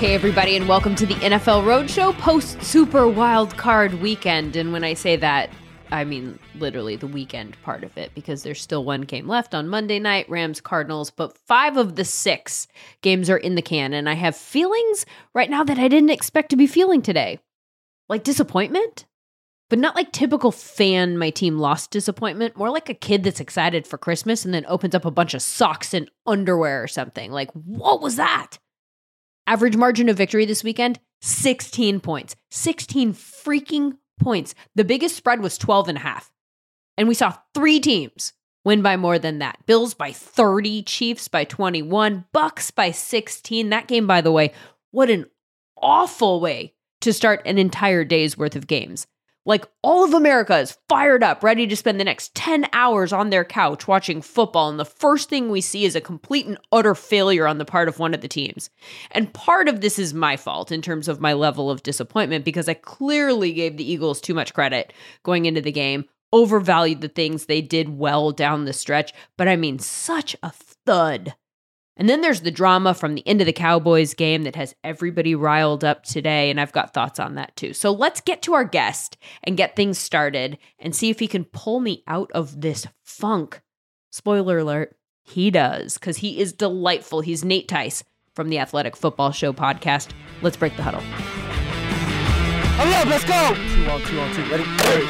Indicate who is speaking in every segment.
Speaker 1: Hey, everybody, and welcome to the NFL Roadshow post-Super Wild Card weekend. And when I say that, I mean literally the weekend part of it, because there's still one game left on Monday night, Rams-Cardinals, but 5 of the 6 games are in the can. And I have feelings right now that I didn't expect to be feeling today. Like disappointment, but not like typical fan my team lost disappointment, more like a kid that's excited for Christmas and then opens up a bunch of socks and underwear or something. Like, what was that? Average margin of victory this weekend, 16 points. 16 freaking points. The biggest spread was 12.5. And we saw 3 teams win by more than that. Bills by 30, Chiefs by 21, Bucks by 16. That game, by the way, what an awful way to start an entire day's worth of games. Like, all of America is fired up, ready to spend the next 10 hours on their couch watching football, and the first thing we see is a complete and utter failure on the part of one of the teams. And part of this is my fault in terms of my level of disappointment, because I clearly gave the Eagles too much credit going into the game, overvalued the things they did well down the stretch, but I mean, such a thud. And then there's the drama from the end of the Cowboys game that has everybody riled up today, and I've got thoughts on that too. So let's get to our guest and get things started and see if he can pull me out of this funk. Spoiler alert, he does, because he is delightful. He's Nate Tice from the Athletic Football Show podcast. Let's break the huddle.
Speaker 2: Hurry up, let's go! 2 on 2, ready?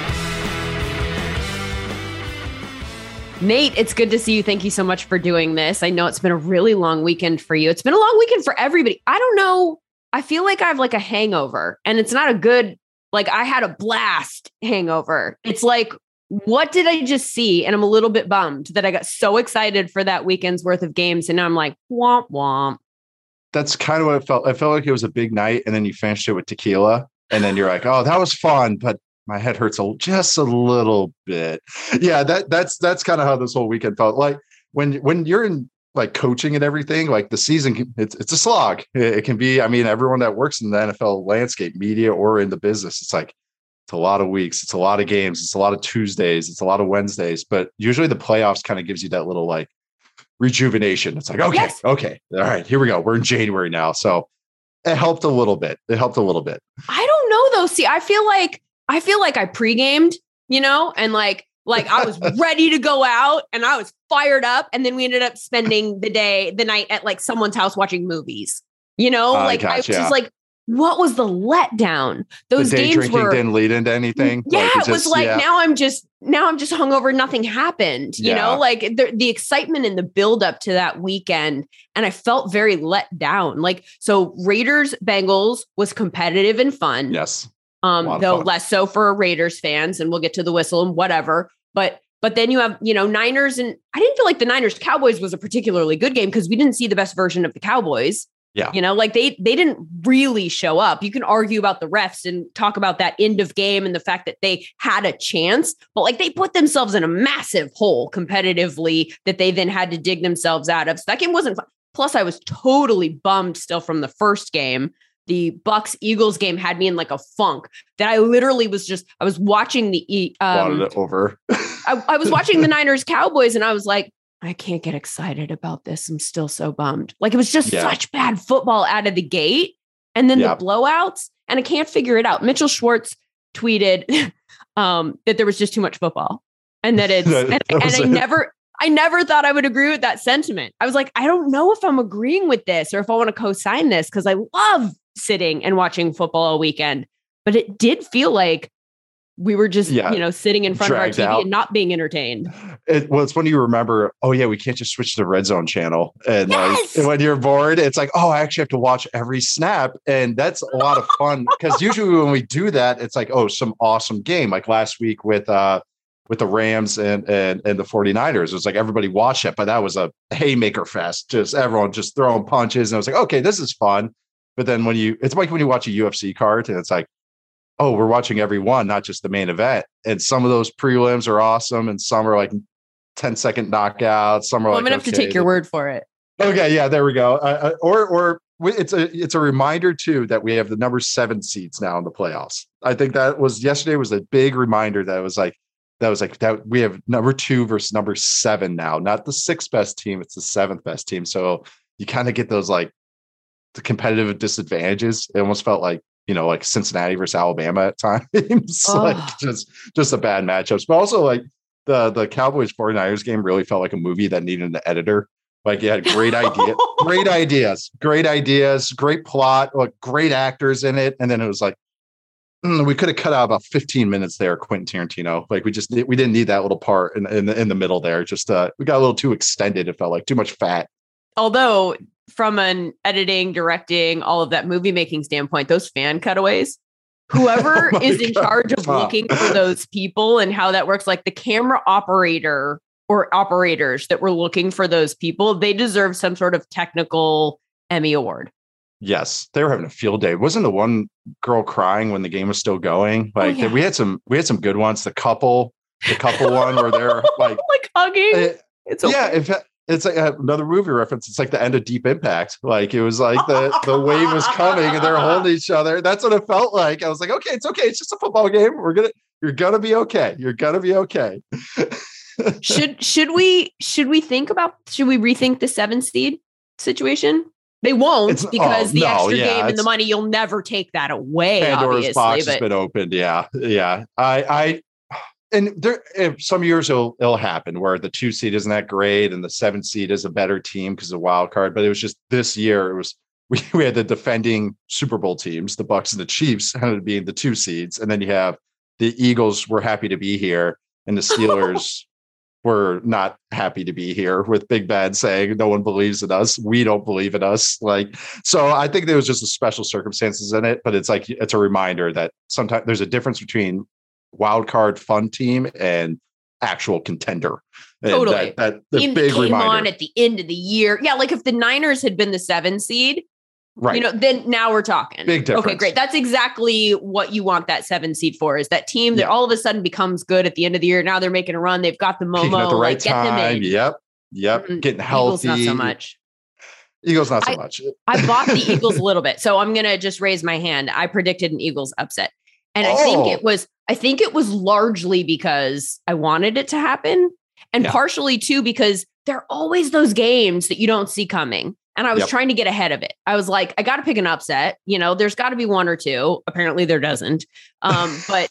Speaker 1: Nate, it's good to see you. Thank you so much for doing this. I know it's been a really long weekend for you. It's been a long weekend for everybody. I don't know. I feel like I have like a hangover, and it's not a good, like I had a blast hangover. It's like, what did I just see? And I'm a little bit bummed that I got so excited for that weekend's worth of games. And now I'm like, womp womp.
Speaker 3: That's kind of what it felt. I felt like it was a big night, and then you finished it with tequila, and then you're like, oh, that was fun, but my head hurts just a little bit. Yeah, that's kind of how this whole weekend felt. Like when you're in like coaching and everything, like the season, it's a slog. It can be. I mean, everyone that works in the NFL landscape, media or in the business, it's like it's a lot of weeks, it's a lot of games, it's a lot of Tuesdays, it's a lot of Wednesdays. But usually the playoffs kind of gives you that little like rejuvenation. It's like, okay,
Speaker 1: yes.
Speaker 3: Okay, all right, here we go. We're in January now, so it helped a little bit. I
Speaker 1: don't know though. See, I feel like I pre-gamed, and like I was ready to go out and I was fired up. And then we ended up spending the night at like someone's house watching movies, I was just like, what was the letdown? Those
Speaker 3: the day
Speaker 1: games
Speaker 3: drinking didn't lead into anything.
Speaker 1: Yeah. It was like, now I'm just hungover. Nothing happened, like the excitement and the build up to that weekend. And I felt very let down. Like, so Raiders Bengals was competitive and fun.
Speaker 3: Yes.
Speaker 1: Though less so for Raiders fans, and we'll get to the whistle and whatever. But then you have, Niners, and I didn't feel like the Niners Cowboys was a particularly good game because we didn't see the best version of the Cowboys.
Speaker 3: Yeah.
Speaker 1: Like they didn't really show up. You can argue about the refs and talk about that end of game and the fact that they had a chance, but like they put themselves in a massive hole competitively that they then had to dig themselves out of. So that game wasn't fun. Plus I was totally bummed still from the first game. The Bucks Eagles game had me in like a funk that I literally I was watching
Speaker 3: wanted it over.
Speaker 1: I was watching the Niners Cowboys and I was like, I can't get excited about this. I'm still so bummed. Like it was just such bad football out of the gate. And then the blowouts, and I can't figure it out. Mitchell Schwartz tweeted that there was just too much football, and that I never thought I would agree with that sentiment. I was like, I don't know if I'm agreeing with this or if I want to co-sign this, because I love sitting and watching football all weekend. But it did feel like we were just, sitting in front of our TV and not being entertained.
Speaker 3: It's when you remember, oh yeah, we can't just switch to the Red Zone channel. And like when you're bored, it's like, oh, I actually have to watch every snap. And that's a lot of fun, because usually when we do that, it's like, oh, some awesome game. Like last week with the Rams and the 49ers. It was like everybody watched it, but that was a haymaker fest. Just everyone just throwing punches. And I was like, okay, this is fun. But then it's like when you watch a UFC card and it's like, oh, we're watching every one, not just the main event. And some of those prelims are awesome, and some are like 10-second knockouts. Some are
Speaker 1: I'm gonna have to take your word for it.
Speaker 3: Okay, yeah, there we go. It's a reminder too that we have the number 7 seeds now in the playoffs. I think yesterday was a big reminder that we have number 2 versus number 7 now, not the 6th best team. It's the 7th best team. So you kind of get those like the competitive disadvantages. It almost felt like, like Cincinnati versus Alabama at times. Like just a bad matchups. But also like the Cowboys 49ers game really felt like a movie that needed an editor. Like, you had great ideas, great plot, like great actors in it. And then it was like, we could have cut out about 15 minutes there, Quentin Tarantino. Like, we didn't need that little part in the middle there. Just we got a little too extended. It felt like too much fat.
Speaker 1: Although from an editing, directing, all of that movie making standpoint, those fan cutaways, whoever is in charge of looking for those people and how that works, like the camera operator or operators that were looking for those people, they deserve some sort of technical Emmy award.
Speaker 3: Yes, they were having a field day. Wasn't the one girl crying when the game was still going? Like, we had some good ones. The couple one where they're like
Speaker 1: hugging.
Speaker 3: It's okay. It's like another movie reference. It's like the end of Deep Impact. Like, it was like the wave was coming and they're holding each other. That's what it felt like. I was like, okay. It's just a football game. You're gonna be okay. You're gonna be okay.
Speaker 1: Should we rethink the 7 seed situation? They won't, because the extra game and the money, you'll never take that away.
Speaker 3: Pandora's box has been opened. Yeah. And there, some years it'll happen where the 2 seed isn't that great and the 7 seed is a better team because of the wild card. But it was just this year, we had the defending Super Bowl teams, the Bucs and the Chiefs, ended up being the 2 seeds, and then you have the Eagles were happy to be here, and the Steelers were not happy to be here, with Big Ben saying, no one believes in us. We don't believe in us. Like, so I think there was just a special circumstances in it, but it's like, it's a reminder that sometimes there's a difference between wild card fun team and actual contender. And
Speaker 1: totally.
Speaker 3: That the team big
Speaker 1: that came
Speaker 3: reminder.
Speaker 1: On at the end of the year. Yeah. Like if the Niners had been the 7 seed, right, then now we're talking.
Speaker 3: Big difference.
Speaker 1: Okay, great. That's exactly what you want that 7 seed for, is that team that all of a sudden becomes good at the end of the year. Now they're making a run. They've got the Momo.
Speaker 3: At the right
Speaker 1: get them
Speaker 3: time.
Speaker 1: in.
Speaker 3: Yep. Mm-hmm. Getting healthy.
Speaker 1: Eagles, not so much.
Speaker 3: Eagles, not so much.
Speaker 1: I bought the Eagles a little bit. So I'm going to just raise my hand. I predicted an Eagles upset. And I think it was largely because I wanted it to happen. And partially too, because there are always those games that you don't see coming. And I was trying to get ahead of it. I was like, I got to pick an upset. There's got to be 1 or 2. Apparently there doesn't. But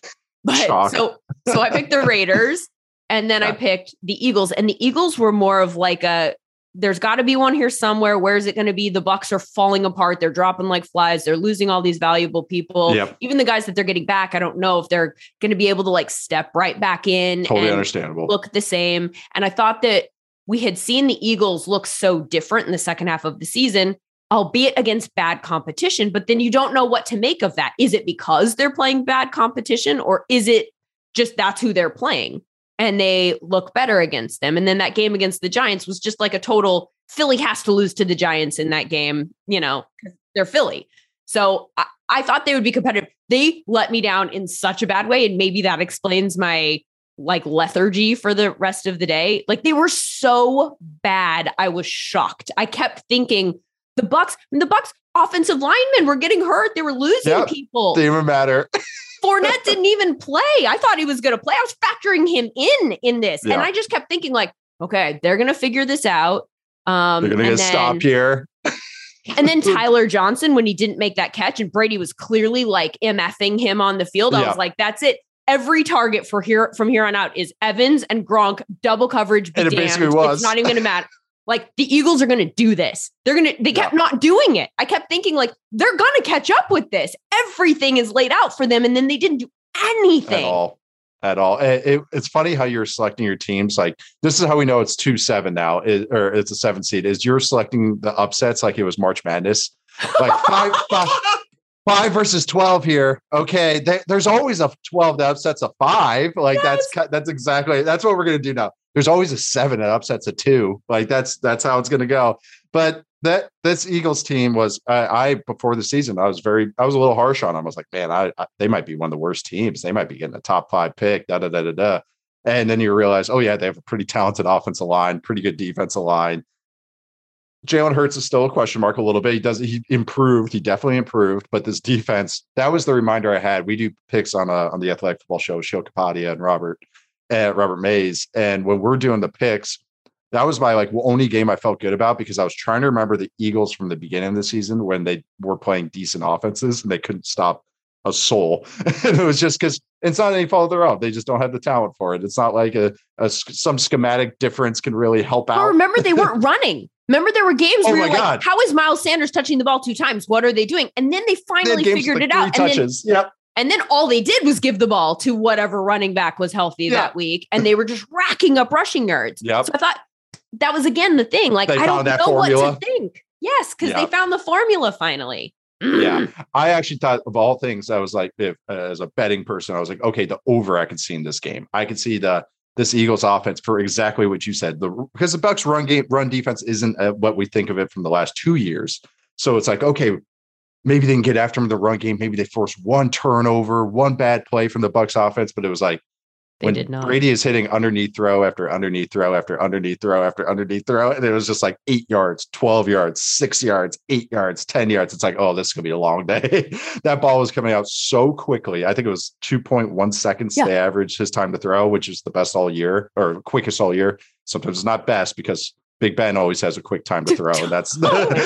Speaker 1: so I picked the Raiders, and then I picked the Eagles, and the Eagles were more of like there's got to be one here somewhere. Where is it going to be? The Bucs are falling apart. They're dropping like flies. They're losing all these valuable people. Yep. Even the guys that they're getting back, I don't know if they're going to be able to like step right back in.
Speaker 3: Totally understandable.
Speaker 1: Look the same. And I thought that we had seen the Eagles look so different in the second half of the season, albeit against bad competition. But then you don't know what to make of that. Is it because they're playing bad competition, or is it just that's who they're playing and they look better against them? And then that game against the Giants was just like a total Philly has to lose to the Giants in that game. They're Philly. So I thought they would be competitive. They let me down in such a bad way. And maybe that explains my lethargy for the rest of the day. Like, they were so bad. I was shocked. I kept thinking the Bucs offensive linemen were getting hurt. They were losing people.
Speaker 3: Didn't even matter.
Speaker 1: Fournette didn't even play. I thought he was going to play. I was factoring him in this. And I just kept thinking like, okay, they're going to figure this out.
Speaker 3: They're going to get stopped here.
Speaker 1: And then Tyler Johnson, when he didn't make that catch and Brady was clearly like MFing him on the field, I was like, that's it. Every target from here on out is Evans and Gronk, double coverage.
Speaker 3: And it basically was.
Speaker 1: It's not even going to matter. Like, the Eagles are going to do this. They kept not doing it. I kept thinking like, they're going to catch up with this. Everything is laid out for them. And then they didn't do anything
Speaker 3: at all. It's funny how you're selecting your teams. Like, this is how we know it's 2-7 now, or it's a 7 seed, is you're selecting the upsets like it was March Madness. Like 5 versus 12 here. Okay. There's always a 12 that upsets a 5. Like, that's what we're going to do now. There's always a 7 that upsets a 2. Like, that's how it's going to go. But this Eagles team was, before the season, I was a little harsh on them. I was like, man, they might be one of the worst teams. They might be getting a top 5 pick, And then you realize, oh yeah, they have a pretty talented offensive line, pretty good defensive line. Jalen Hurts is still a question mark a little bit. He improved. He definitely improved. But this defense, that was the reminder I had. We do picks on the Athletic Football Show, Shil Kapadia and Robert Mays. And when we're doing the picks, That was my only game I felt good about because I was trying to remember the Eagles from the beginning of the season when they were playing decent offenses and they couldn't stop a soul. And it was just because it's not any fault of their own. They just don't have the talent for it. It's not like some schematic difference can really help out.
Speaker 1: Well, remember, they weren't running. Remember, there were games where you're like,
Speaker 3: God.
Speaker 1: how is Miles Sanders touching the ball 2 times? What are they doing? And then they finally figured it out. And then all they did was give the ball to whatever running back was healthy that week. And they were just racking up rushing yards.
Speaker 3: Yep.
Speaker 1: So I thought that was, again, the thing. Like, I don't know formula. What to think. Yes, because they found the formula finally.
Speaker 3: Yeah. I actually thought, of all things, I was like, if as a betting person, I was like, okay, the over I could see in this game. I could see this Eagles offense for exactly what you said. Because the Bucs run defense isn't what we think of it from the last 2 years. So it's like, okay, maybe they can get after them in the run game. Maybe they force one turnover, one bad play from the Bucs offense. But it was like, when Brady is hitting underneath throw after underneath throw after underneath throw after underneath throw, and it was just like 8 yards, 12 yards, 6 yards, 8 yards, 10 yards. It's like, oh, this is going to be a long day. That ball was coming out so quickly. I think it was 2.1 seconds they averaged his time to throw, which is the best all year or quickest all year. Sometimes it's not best because Big Ben always has a quick time to throw, and that's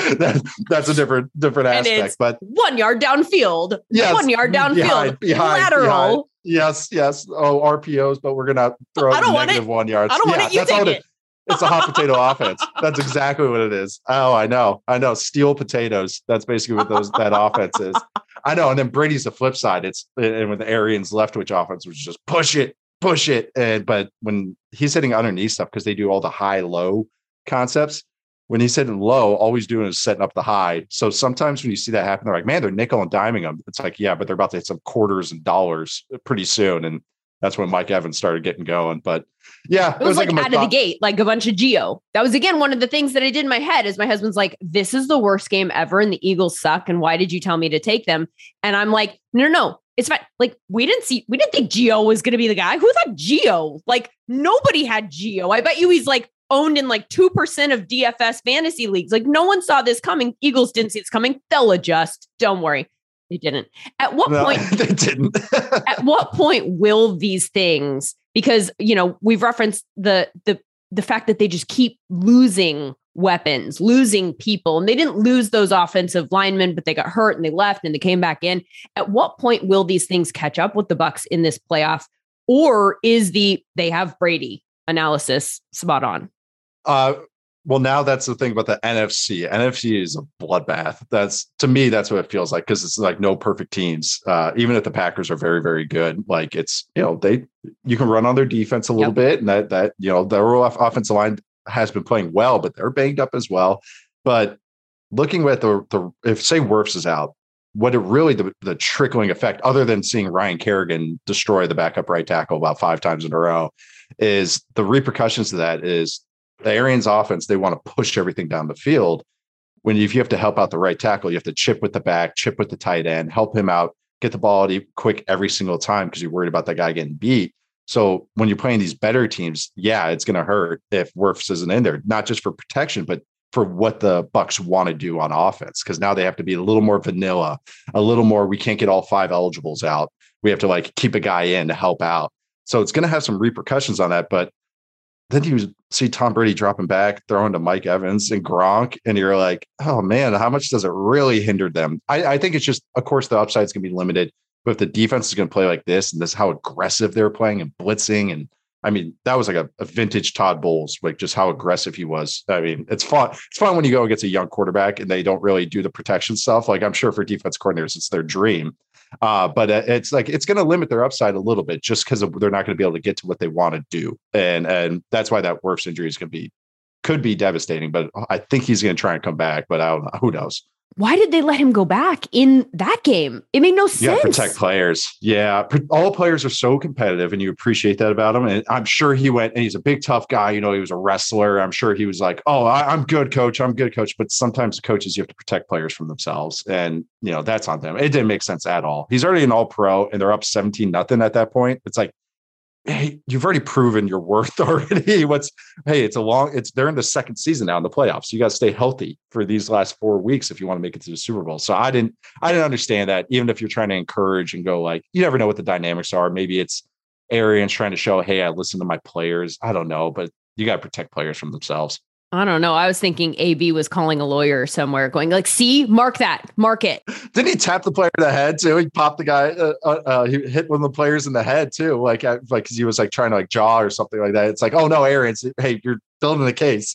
Speaker 3: a different aspect. But
Speaker 1: 1 yard downfield, 1 yard downfield, lateral.
Speaker 3: Behind. Yes. Oh, RPOs, but we're gonna throw negative 1 yard.
Speaker 1: I don't want it. You take it.
Speaker 3: It's a hot potato offense. That's exactly what it is. Oh, I know. Steel potatoes. That's basically what that offense is. I know. And then Brady's the flip side. And with Arians Leftwich offense, which is just push it. But when he's hitting underneath stuff, because they do all the high-low concepts, when he's hitting low, all he's doing is setting up the high. So sometimes when you see that happen, they're like, man, they're nickel and diming them. It's like, yeah, but they're about to hit some quarters and dollars pretty soon. And that's when Mike Evans started getting going. But yeah,
Speaker 1: it was like out of the gate, like a bunch of Geo. That was, again, one of the things that I did in my head is my husband's like, this is the worst game ever and the Eagles suck. And why did you tell me to take them? And I'm like, no, it's fine. Like, we didn't think Geo was going to be the guy. Who thought Geo? Like, nobody had Geo. I bet you he's like owned in like 2% of DFS fantasy leagues. Like, no one saw this coming. Eagles didn't see this coming. They'll adjust. Don't worry. They didn't. At what point?
Speaker 3: They didn't.
Speaker 1: At what point will these things, because, we've referenced the fact that they just keep losing weapons, losing people, and they didn't lose those offensive linemen, but they got hurt and they left and they came back in. At what point will these things catch up with the Bucs in this playoff? Or is they have Brady analysis spot on?
Speaker 3: Well, now that's the thing about the NFC. NFC is a bloodbath. To me, that's what it feels like, because it's like no perfect teams. Even if the Packers are very, very good, like it's, you can run on their defense a little bit, and that their offensive line has been playing well, but they're banged up as well. But looking at if say Wirfs is out, what it really the trickling effect, other than seeing Ryan Kerrigan destroy the backup right tackle about 5 times in a row, is the repercussions of that is the Arians offense. They want to push everything down the field. If you have to help out the right tackle, you have to chip with the back, chip with the tight end, help him out, get the ball quick every single time because you're worried about that guy getting beat. So when you're playing these better teams, yeah, it's going to hurt if Wirfs isn't in there, not just for protection, but for what the Bucs want to do on offense. Because now they have to be a little more vanilla, a little more, we can't get all 5 eligibles out. We have to keep a guy in to help out. So it's going to have some repercussions on that. But then you see Tom Brady dropping back, throwing to Mike Evans and Gronk, and you're like, oh man, how much does it really hinder them? I think it's just, of course, the upside is going to be limited. But if the defense is going to play like this, and this is how aggressive they're playing and blitzing, and I mean, that was like a vintage Todd Bowles, like just how aggressive he was. I mean, it's fun. It's fun when you go against a young quarterback and they don't really do the protection stuff. Like, I'm sure for defense coordinators, it's their dream. But it's like, it's going to limit their upside a little bit just because they're not going to be able to get to what they want to do. And that's why that Wirfs injury could be devastating, but I think he's going to try and come back, but I don't know. Who knows?
Speaker 1: Why did they let him go back in that game? It made no sense.
Speaker 3: Yeah, protect players. Yeah, all players are so competitive, and you appreciate that about him. And I'm sure he went, and he's a big, tough guy. He was a wrestler. I'm sure he was like, oh, I'm good, coach. I'm good, coach. But sometimes the coaches, you have to protect players from themselves. And, that's on them. It didn't make sense at all. He's already an all-pro, and they're up 17-0 at that point. It's like, hey, you've already proven your worth already. They're in the second season now in the playoffs. You got to stay healthy for these last 4 weeks if you want to make it to the Super Bowl. So I didn't understand that. Even if you're trying to encourage and go you never know what the dynamics are. Maybe it's Arians trying to show, hey, I listen to my players. I don't know, but you got to protect players from themselves.
Speaker 1: I don't know. I was thinking AB was calling a lawyer somewhere going like, see, mark it.
Speaker 3: Didn't he tap the player in the head too? He popped the guy. He hit one of the players in the head too. Like, cause he was like trying to like jaw or something like that. It's like, oh no, Aaron, hey, you're building the case.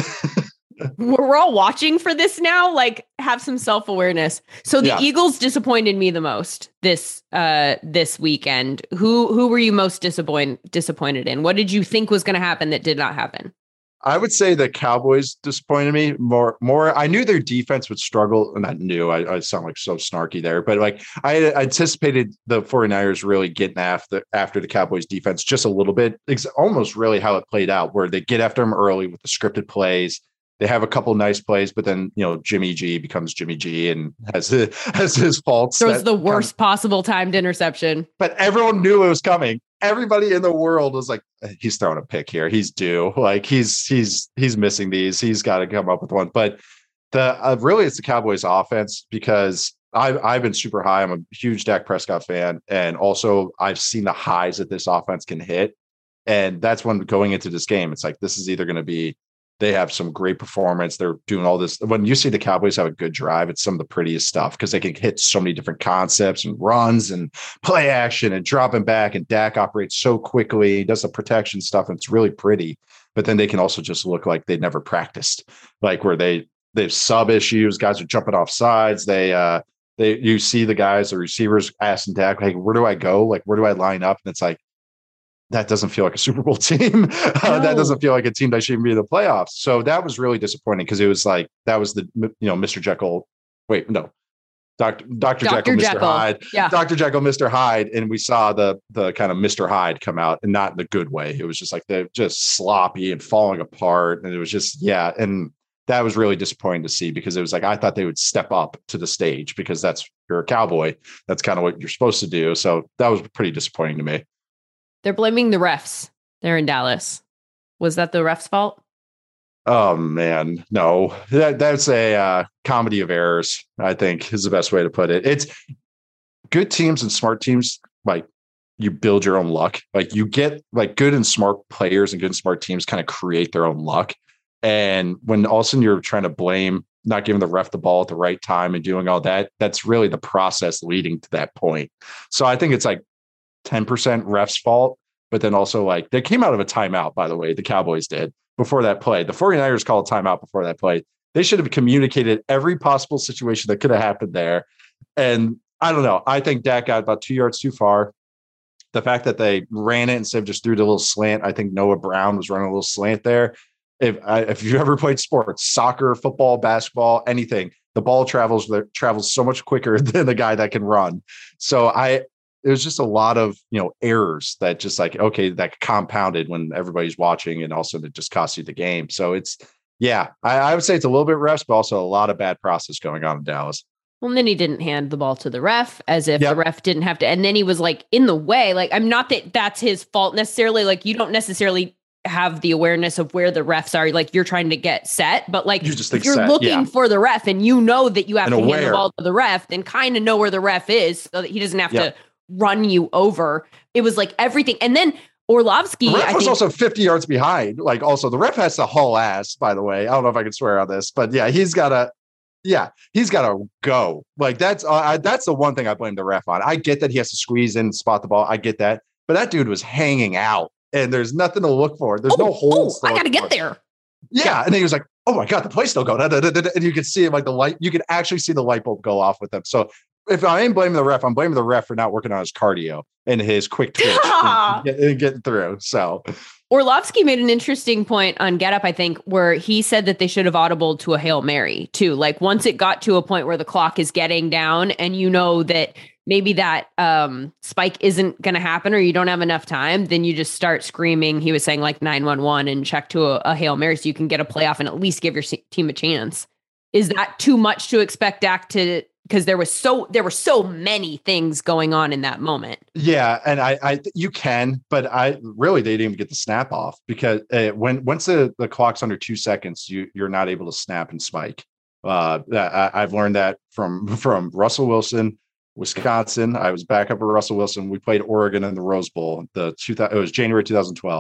Speaker 1: We're all watching for this now. Like, have some self-awareness. So the Eagles disappointed me the most this weekend. Who were you most disappointed in? What did you think was going to happen that did not happen?
Speaker 3: I would say the Cowboys disappointed me more. I knew their defense would struggle, and I knew I sound like so snarky there, but like I anticipated the 49ers really getting after the Cowboys defense just a little bit. It's almost really how it played out, where they get after them early with the scripted plays. They have a couple nice plays, but then, Jimmy G becomes Jimmy G and has his faults.
Speaker 1: Throws the worst possible timed interception.
Speaker 3: But everyone knew it was coming. Everybody in the world was like, he's throwing a pick here. He's due. Like he's missing these. He's got to come up with one. But really it's the Cowboys offense, because I've been super high. I'm a huge Dak Prescott fan. And also I've seen the highs that this offense can hit. And that's when going into this game, it's like, this is either going to be, they have some great performance. They're doing all this. When you see the Cowboys have a good drive, it's some of the prettiest stuff because they can hit so many different concepts and runs and play action and dropping back. And Dak operates so quickly. He does the protection stuff, and it's really pretty. But then they can also just look like they never practiced, like where they have sub issues. Guys are jumping off sides. You see the receivers asking Dak, hey, where do I go? Like, where do I line up? And it's like, that doesn't feel like a Super Bowl team. No. That doesn't feel like a team that shouldn't be in the playoffs. So that was really disappointing, because it was like, that was the, Mr. Jekyll. Wait, no, Dr. Jekyll, Mr. Hyde.
Speaker 1: Yeah.
Speaker 3: Dr. Jekyll, Mr. Hyde. And we saw the kind of Mr. Hyde come out, and not in a good way. It was just like they're just sloppy and falling apart. And it was just, and that was really disappointing to see, because it was like, I thought they would step up to the stage, because you're a Cowboy. That's kind of what you're supposed to do. So that was pretty disappointing to me.
Speaker 1: They're blaming the refs. They're in Dallas. Was that the refs' fault?
Speaker 3: Oh, man. No, that's a comedy of errors, I think, is the best way to put it. It's good teams and smart teams. Like, you build your own luck. Like, you get like good and smart players, and good and smart teams kind of create their own luck. And when all of a sudden you're trying to blame not giving the ref the ball at the right time and doing all that, that's really the process leading to that point. So I think it's like 10% ref's fault, but then also like they came out of a timeout, by the way, the Cowboys did before that play. The 49ers called a timeout before that play. They should have communicated every possible situation that could have happened there. And I don't know. I think Dak got about 2 yards too far. The fact that they ran it instead of just threw the little slant. I think Noah Brown was running a little slant there. If you ever played sports, soccer, football, basketball, anything, the ball travels so much quicker than the guy that can run. So it was just a lot of, errors that just like, okay, that compounded when everybody's watching, and also it just cost you the game. So it's, I would say it's a little bit refs, but also a lot of bad process going on in Dallas.
Speaker 1: Well, and then he didn't hand the ball to the ref, as if the ref didn't have to. And then he was like in the way. Like, I'm not that that's his fault necessarily. Like, you don't necessarily have the awareness of where the refs are. Like, you're trying to get set, but like if you're looking for the ref and you know that you have to hand the ball to the ref, then kind of know where the ref is so that he doesn't have to run you over. It was like everything. And then Orlovsky,
Speaker 3: the ref was also 50 yards behind. Like, also the ref has to haul ass, by the way. I don't know if I can swear on this, but he's got to go. Like, that's the one thing I blame the ref on. I get that he has to squeeze in and spot the ball. I get that. But that dude was hanging out, and there's nothing to look for. There's no holes.
Speaker 1: I got to get there.
Speaker 3: Yeah. And then he was like, oh my God, the play's still going. And you could see like the light, you could actually see the light bulb go off with them. So if I ain't blaming the ref, I'm blaming the ref for not working on his cardio and his quick twitch and getting through. So
Speaker 1: Orlovsky made an interesting point on Get Up, I think, where he said that they should have audibled to a Hail Mary too. Like, once it got to a point where the clock is getting down and you know that maybe that spike isn't going to happen, or you don't have enough time, then you just start screaming. He was saying like 911 and check to a Hail Mary so you can get a playoff and at least give your team a chance. Is that too much to expect Dak to? Because there were so many things going on in that moment. Yeah,
Speaker 3: and you can, but they didn't even get the snap off, because once the clock's under 2 seconds, you're not able to snap and spike. I've learned that from Russell Wilson, Wisconsin. I was back up with Russell Wilson. We played Oregon in the Rose Bowl. It was January 2012.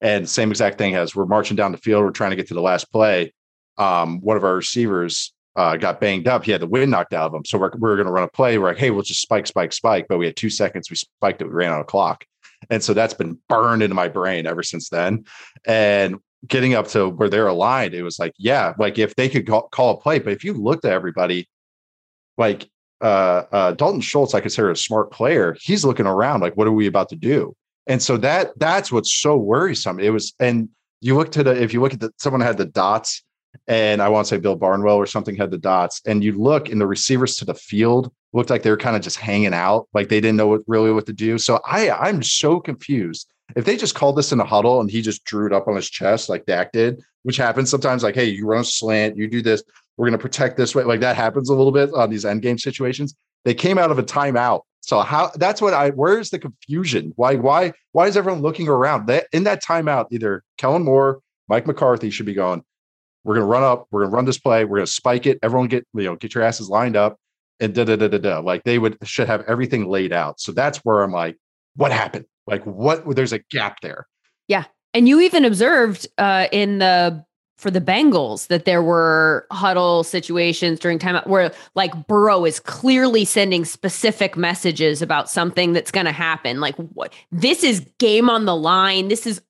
Speaker 3: And same exact thing as we're marching down the field, we're trying to get to the last play. One of our receivers got banged up. He had the wind knocked out of him. So we're going to run a play. We're like, hey, we'll just spike. But we had 2 seconds. We spiked it. We ran out of clock. And so that's been burned into my brain ever since then. And getting up to where they're aligned, it was like, yeah, like if they could call a play. But if you looked at everybody, like Dalton Schultz, I consider a smart player. He's looking around like, what are we about to do? And so that's what's so worrisome. It was, and you look to if you look at someone had the dots, and I want to say Bill Barnwell or something had the dots, and you look and the receivers to the field looked like they were kind of just hanging out, like they didn't know what to do. So I'm so confused. If they just called this in a huddle and he just drew it up on his chest like Dak did, which happens sometimes, like, hey, you run a slant, you do this, we're going to protect this way. Like that happens a little bit on these end game situations. They came out of a timeout. So where's the confusion? Why is everyone looking around? In that timeout, either Kellen Moore, Mike McCarthy should be going, we're going to run up, we're going to run this play, we're going to spike it. Everyone get your asses lined up and like they should have everything laid out. So that's where I'm like, what happened? Like there's a gap there.
Speaker 1: Yeah. And you even observed for the Bengals that there were huddle situations during timeout where like Burrow is clearly sending specific messages about something that's going to happen. Like what? This is game on the line. This is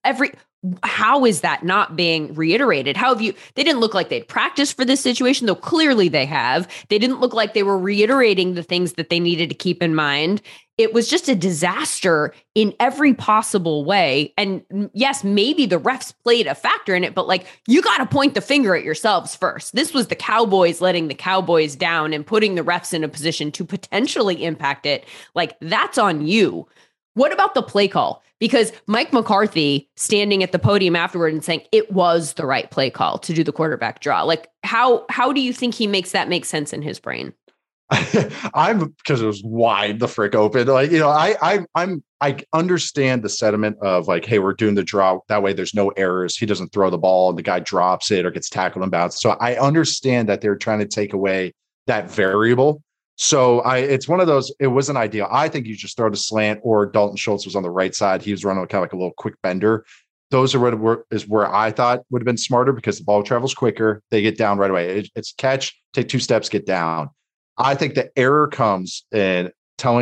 Speaker 1: how is that not being reiterated? They didn't look like they'd practiced for this situation, though clearly they have. They didn't look like they were reiterating the things that they needed to keep in mind. It was just a disaster in every possible way. And yes, maybe the refs played a factor in it, but like you got to point the finger at yourselves first. This was the Cowboys letting the Cowboys down and putting the refs in a position to potentially impact it. Like that's on you. What about the play call? Because Mike McCarthy standing at the podium afterward and saying it was the right play call to do the quarterback draw. Like how do you think he makes that make sense in his brain?
Speaker 3: Because it was wide the frick open. Like, I understand the sentiment of like, hey, we're doing the draw. That way there's no errors. He doesn't throw the ball and the guy drops it or gets tackled and bounced. So I understand that they're trying to take away that variable. So it's one of those, it wasn't ideal. I think you just throw the slant, or Dalton Schultz was on the right side. He was running kind of like a little quick bender. Those are where I thought would have been smarter because the ball travels quicker. They get down right away. It's catch, take 2 steps, get down. I think the error comes in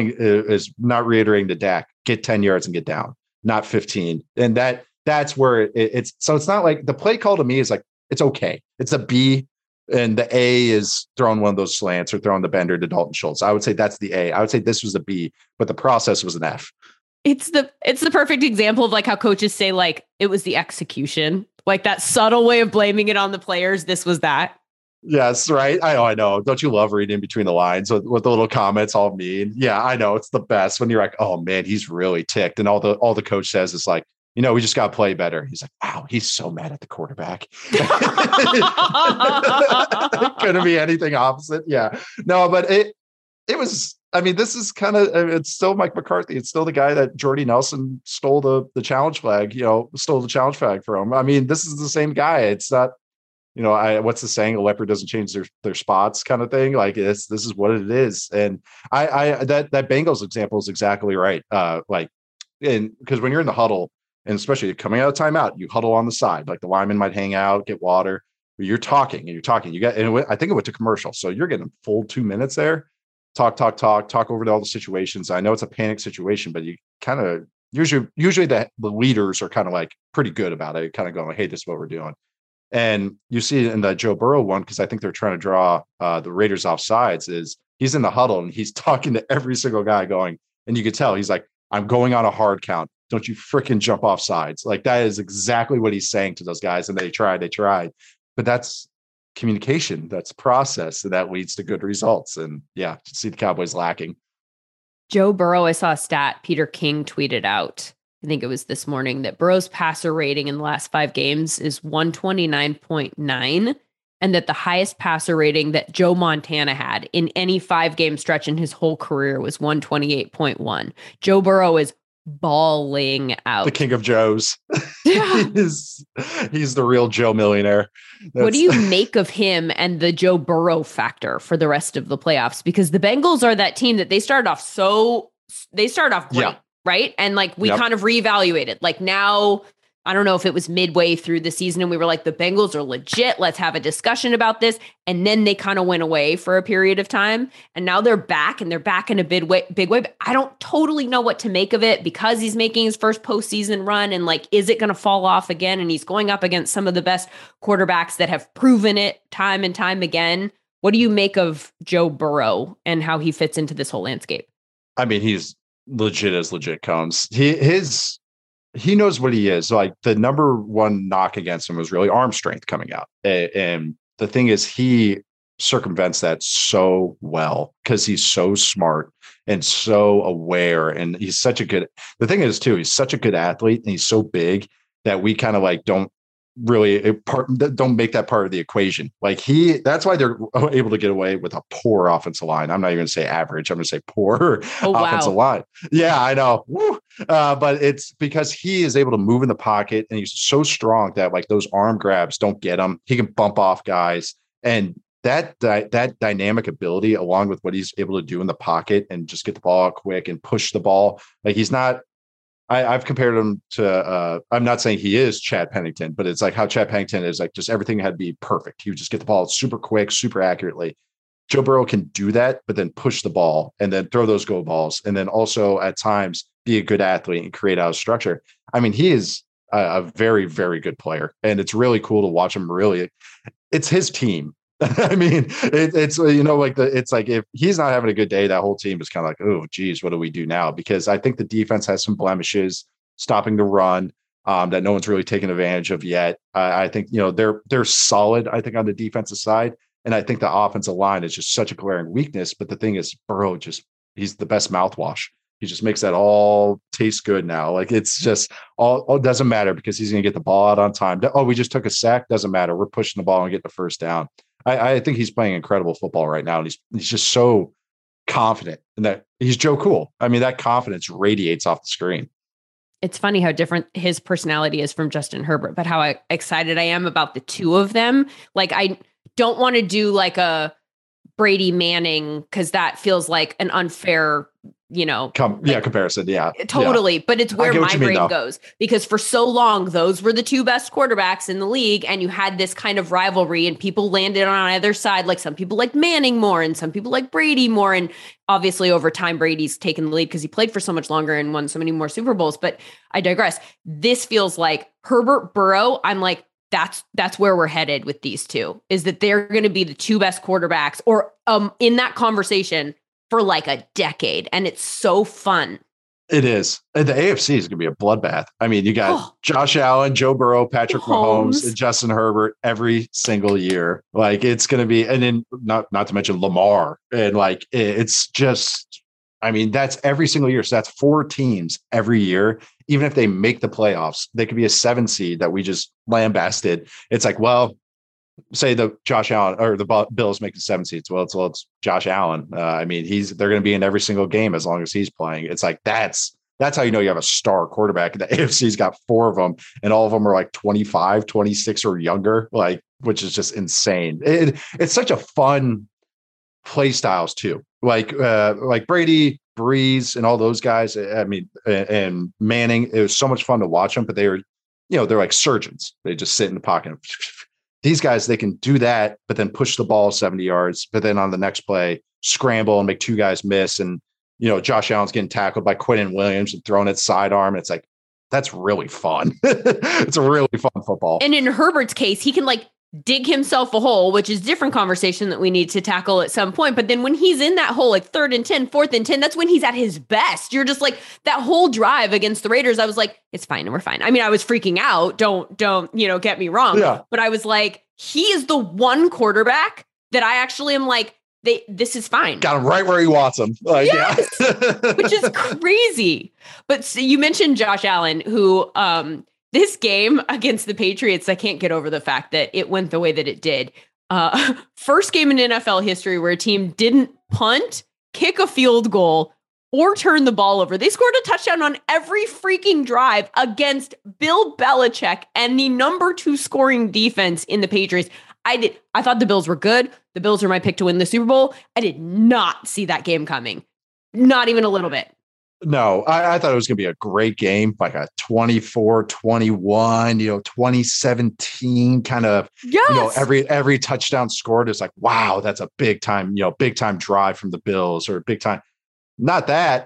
Speaker 3: is not reiterating to Dak, get 10 yards and get down, not 15. And that's where it's not like the play call to me is like, it's okay. It's a B. And the A is throwing one of those slants or throwing the bender to Dalton Schultz. I would say that's the A. I would say this was a B, but the process was an F.
Speaker 1: It's the perfect example of like how coaches say like it was the execution, like that subtle way of blaming it on the players. This was that.
Speaker 3: Yes, right. I know. Don't you love reading between the lines with the little comments all mean? Yeah, I know. It's the best when you're like, oh man, he's really ticked. And all the coach says is like, we just got to play better. He's like, wow, he's so mad at the quarterback. Couldn't be anything opposite. Yeah. No, but it was, this is kind of, it's still Mike McCarthy. It's still the guy that Jordy Nelson stole the challenge flag, stole the challenge flag from. This is the same guy. It's not, what's the saying? A leopard doesn't change their spots kind of thing. Like this is what it is. And that Bengals example is exactly right. Because when you're in the huddle, and especially coming out of timeout, you huddle on the side, like the lineman might hang out, get water. But you're talking. I think it went to commercial. So you're getting a full 2 minutes there. Talk over to all the situations. I know it's a panic situation, but you kind of usually the leaders are kind of like pretty good about it, kind of going, hey, this is what we're doing. And you see it in the Joe Burrow one, because I think they're trying to draw the Raiders off sides, is he's in the huddle and he's talking to every single guy going, and you could tell he's like, I'm going on a hard count. Don't you freaking jump off sides. Like that is exactly what he's saying to those guys. And they tried, but that's communication. That's process. And that leads to good results. And yeah, to see the Cowboys lacking.
Speaker 1: Joe Burrow, I saw a stat Peter King tweeted out. I think it was this morning that Burrow's passer rating in the last 5 games is 129.9. And that the highest passer rating that Joe Montana had in any 5-game stretch in his whole career was 128.1. Joe Burrow is balling out.
Speaker 3: The king of Joes. Yeah. he's the real Joe millionaire.
Speaker 1: What do you make of him and the Joe Burrow factor for the rest of the playoffs? Because the Bengals are that team that they started off great, right? And like we kind of reevaluated. Like now I don't know if it was midway through the season and we were like, the Bengals are legit. Let's have a discussion about this. And then they kind of went away for a period of time. And now they're back and they're back in a big way. But I don't totally know what to make of it because he's making his first postseason run. And like, is it going to fall off again? And he's going up against some of the best quarterbacks that have proven it time and time again. What do you make of Joe Burrow and how he fits into this whole landscape?
Speaker 3: I mean, he's legit as legit comes. He knows what he is. Like the number one knock against him was really arm strength coming out. And the thing is, he circumvents that so well because he's so smart and so aware. And he's such a good, the thing is too, he's such a good athlete and he's so big that we kind of like don't make that part of the equation. Like that's why they're able to get away with a poor offensive line. I'm not even going to say average. I'm going to say poor offensive line. Yeah, I know. But it's because he is able to move in the pocket and he's so strong that like those arm grabs don't get him. He can bump off guys. And that dynamic ability, along with what he's able to do in the pocket and just get the ball out quick and push the ball. Like he's not, I've compared him to, I'm not saying he is Chad Pennington, but it's like how Chad Pennington is like just everything had to be perfect. He would just get the ball super quick, super accurately. Joe Burrow can do that, but then push the ball and then throw those go balls. And then also at times be a good athlete and create out of structure. I mean, he is a very, very good player. And it's really cool to watch him it's his team. I mean, it's it's like if he's not having a good day, that whole team is kind of like, oh, geez, what do we do now? Because I think the defense has some blemishes, stopping the run that no one's really taken advantage of yet. I think they're solid. I think on the defensive side, and I think the offensive line is just such a glaring weakness. But the thing is, Burrow he's the best mouthwash. He just makes that all taste good now. Like it's just all doesn't matter because he's going to get the ball out on time. Oh, we just took a sack. Doesn't matter. We're pushing the ball and get the first down. I think he's playing incredible football right now. And he's just so confident in that he's Joe Cool. I mean, that confidence radiates off the screen.
Speaker 1: It's funny how different his personality is from Justin Herbert, but how excited I am about the two of them. Like, I don't want to do like a Brady Manning because that feels like an unfair,
Speaker 3: comparison. Yeah,
Speaker 1: totally.
Speaker 3: Yeah.
Speaker 1: But it's where my brain goes because for so long, those were the two best quarterbacks in the league. And you had this kind of rivalry and people landed on either side. Like some people like Manning more and some people like Brady more. And obviously over time, Brady's taken the lead because he played for so much longer and won so many more Super Bowls. But I digress. This feels like Herbert Burrow. I'm like, that's where we're headed with these two, is that they're going to be the two best quarterbacks or in that conversation for like a decade. And it's so fun.
Speaker 3: It is. And the AFC is going to be a bloodbath. I mean, you got Josh Allen, Joe Burrow, Patrick Mahomes, and Justin Herbert every single year. Like it's going to be, and then not to mention Lamar. And like, it's just, I mean, that's every single year. So that's 4 teams every year. Even if they make the playoffs, they could be a 7 seed that we just lambasted. It's like, well, say the Josh Allen or the Bills make the 7 seeds. Well, it's Josh Allen. I mean, they're going to be in every single game as long as he's playing. It's like, that's how you know you have a star quarterback. The AFC's got 4 of them and all of them are like 25, 26 or younger, like, which is just insane. It's such a fun play styles too. Like Brady, Breeze and all those guys. I mean, and Manning, it was so much fun to watch them, but they're like surgeons. They just sit in the pocket. These guys, they can do that, but then push the ball 70 yards, but then on the next play, scramble and make 2 guys miss. And, Josh Allen's getting tackled by Quinnen Williams and throwing it sidearm. It's like, that's really fun. It's a really fun football.
Speaker 1: And in Herbert's case, he can like dig himself a hole, which is a different conversation that we need to tackle at some point. But then when he's in that hole, like 3rd and 10, 4th and 10, that's when he's at his best. You're just like that whole drive against the Raiders. I was like, it's fine. And we're fine. I mean, I was freaking out. Don't, get me wrong. Yeah. But I was like, he is the one quarterback that I actually am like, this is fine.
Speaker 3: Got him right where he wants him.
Speaker 1: Yes, yeah. Which is crazy. But so you mentioned Josh Allen, who, this game against the Patriots, I can't get over the fact that it went the way that it did. First game in NFL history where a team didn't punt, kick a field goal, or turn the ball over. They scored a touchdown on every freaking drive against Bill Belichick and the number 2 scoring defense in the Patriots. I thought the Bills were good. The Bills are my pick to win the Super Bowl. I did not see that game coming. Not even a little bit.
Speaker 3: No, I thought it was going to be a great game, like a 24-21, 2017 kind of,
Speaker 1: Yes.
Speaker 3: every touchdown scored is like, wow, that's a big time drive from the Bills or big time. Not that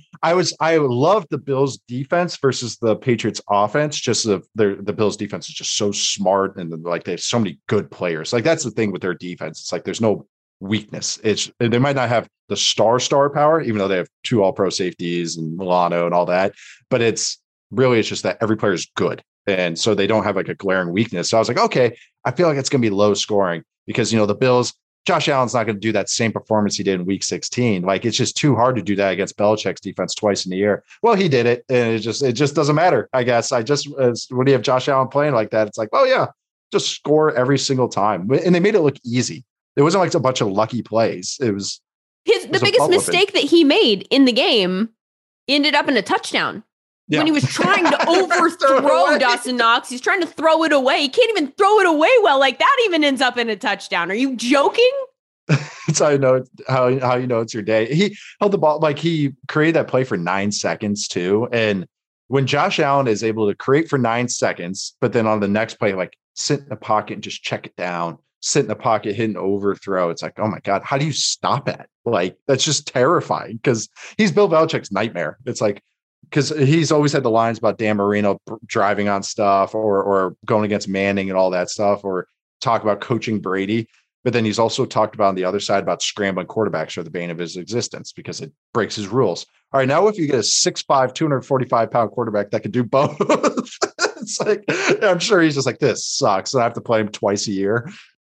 Speaker 3: I loved the Bills defense versus the Patriots offense. Just the Bills defense is just so smart and like they have so many good players. Like that's the thing with their defense. It's like there's no weakness. They might not have the star power, even though they have 2 all-pro safeties and Milano and all that. But it's just that every player is good. And so they don't have like a glaring weakness. So I was like, okay, I feel like it's going to be low scoring because, the Bills, Josh Allen's not going to do that same performance he did in week 16. Like it's just too hard to do that against Belichick's defense twice in a year. Well, he did it. And it just doesn't matter. I guess when you have Josh Allen playing like that, it's like, oh yeah, just score every single time. And they made it look easy. It wasn't like a bunch of lucky plays. It was
Speaker 1: the biggest mistake that he made in the game ended up in a touchdown. Yeah. When he was trying to overthrow Dawson Knox, he's trying to throw it away. He can't even throw it away well. Like that even ends up in a touchdown. Are you joking?
Speaker 3: That's how you know it's your day. He held the ball, like he created that play for 9 seconds too. And when Josh Allen is able to create for 9 seconds, but then on the next play, like sit in the pocket and just check it down, sit in the pocket, hit an overthrow. It's like, oh my God, how do you stop it? Like, that's just terrifying because he's Bill Belichick's nightmare. It's like, because he's always had the lines about Dan Marino driving on stuff or going against Manning and all that stuff, or talk about coaching Brady. But then he's also talked about on the other side about scrambling quarterbacks are the bane of his existence because it breaks his rules. All right, now if you get a 6'5", 245-pound quarterback that can do both, it's like, I'm sure he's just like, this sucks. And I have to play him twice a year.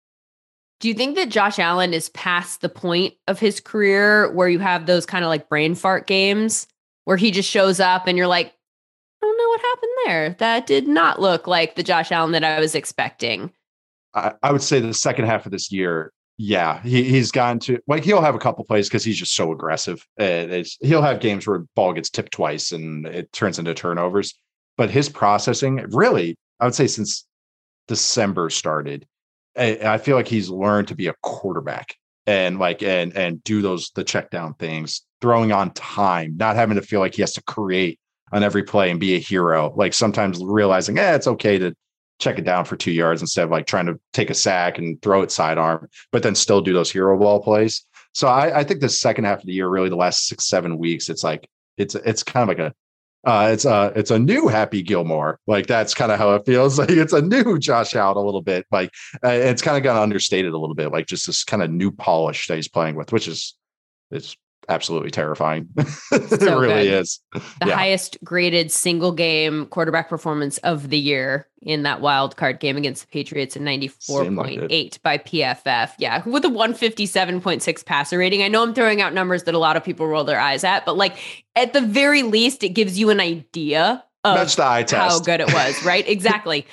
Speaker 1: Do you think that Josh Allen is past the point of his career where you have those kind of like brain fart games where he just shows up and you're like, I don't know what happened there. That did not look like the Josh Allen that I was expecting.
Speaker 3: I would say the second half of this year, yeah, he's gotten to, like, he'll have a couple plays because he's just so aggressive. He'll have games where the ball gets tipped twice and it turns into turnovers. But his processing, really, I would say since December started, I feel like he's learned to be a quarterback and do the check down things, throwing on time, not having to feel like he has to create on every play and be a hero. Like sometimes realizing, it's okay to check it down for 2 yards instead of like trying to take a sack and throw it sidearm, but then still do those hero ball plays. So I think the second half of the year, really the last 6-7 weeks, it's like, it's kind of like it's a new Happy Gilmore. Like that's kind of how it feels. Like it's a new Josh Allen a little bit. Like it's kind of got understated a little bit. Like just this kind of new polish that he's playing with, which is it's absolutely terrifying. It really is.
Speaker 1: The highest graded single game quarterback performance of the year in that wild card game against the Patriots in 94.8 by PFF. Yeah, with a 157.6 passer rating. I know I'm throwing out numbers that a lot of people roll their eyes at, but like at the very least, it gives you an idea of
Speaker 3: that's the eye test.
Speaker 1: How good it was, right? Exactly.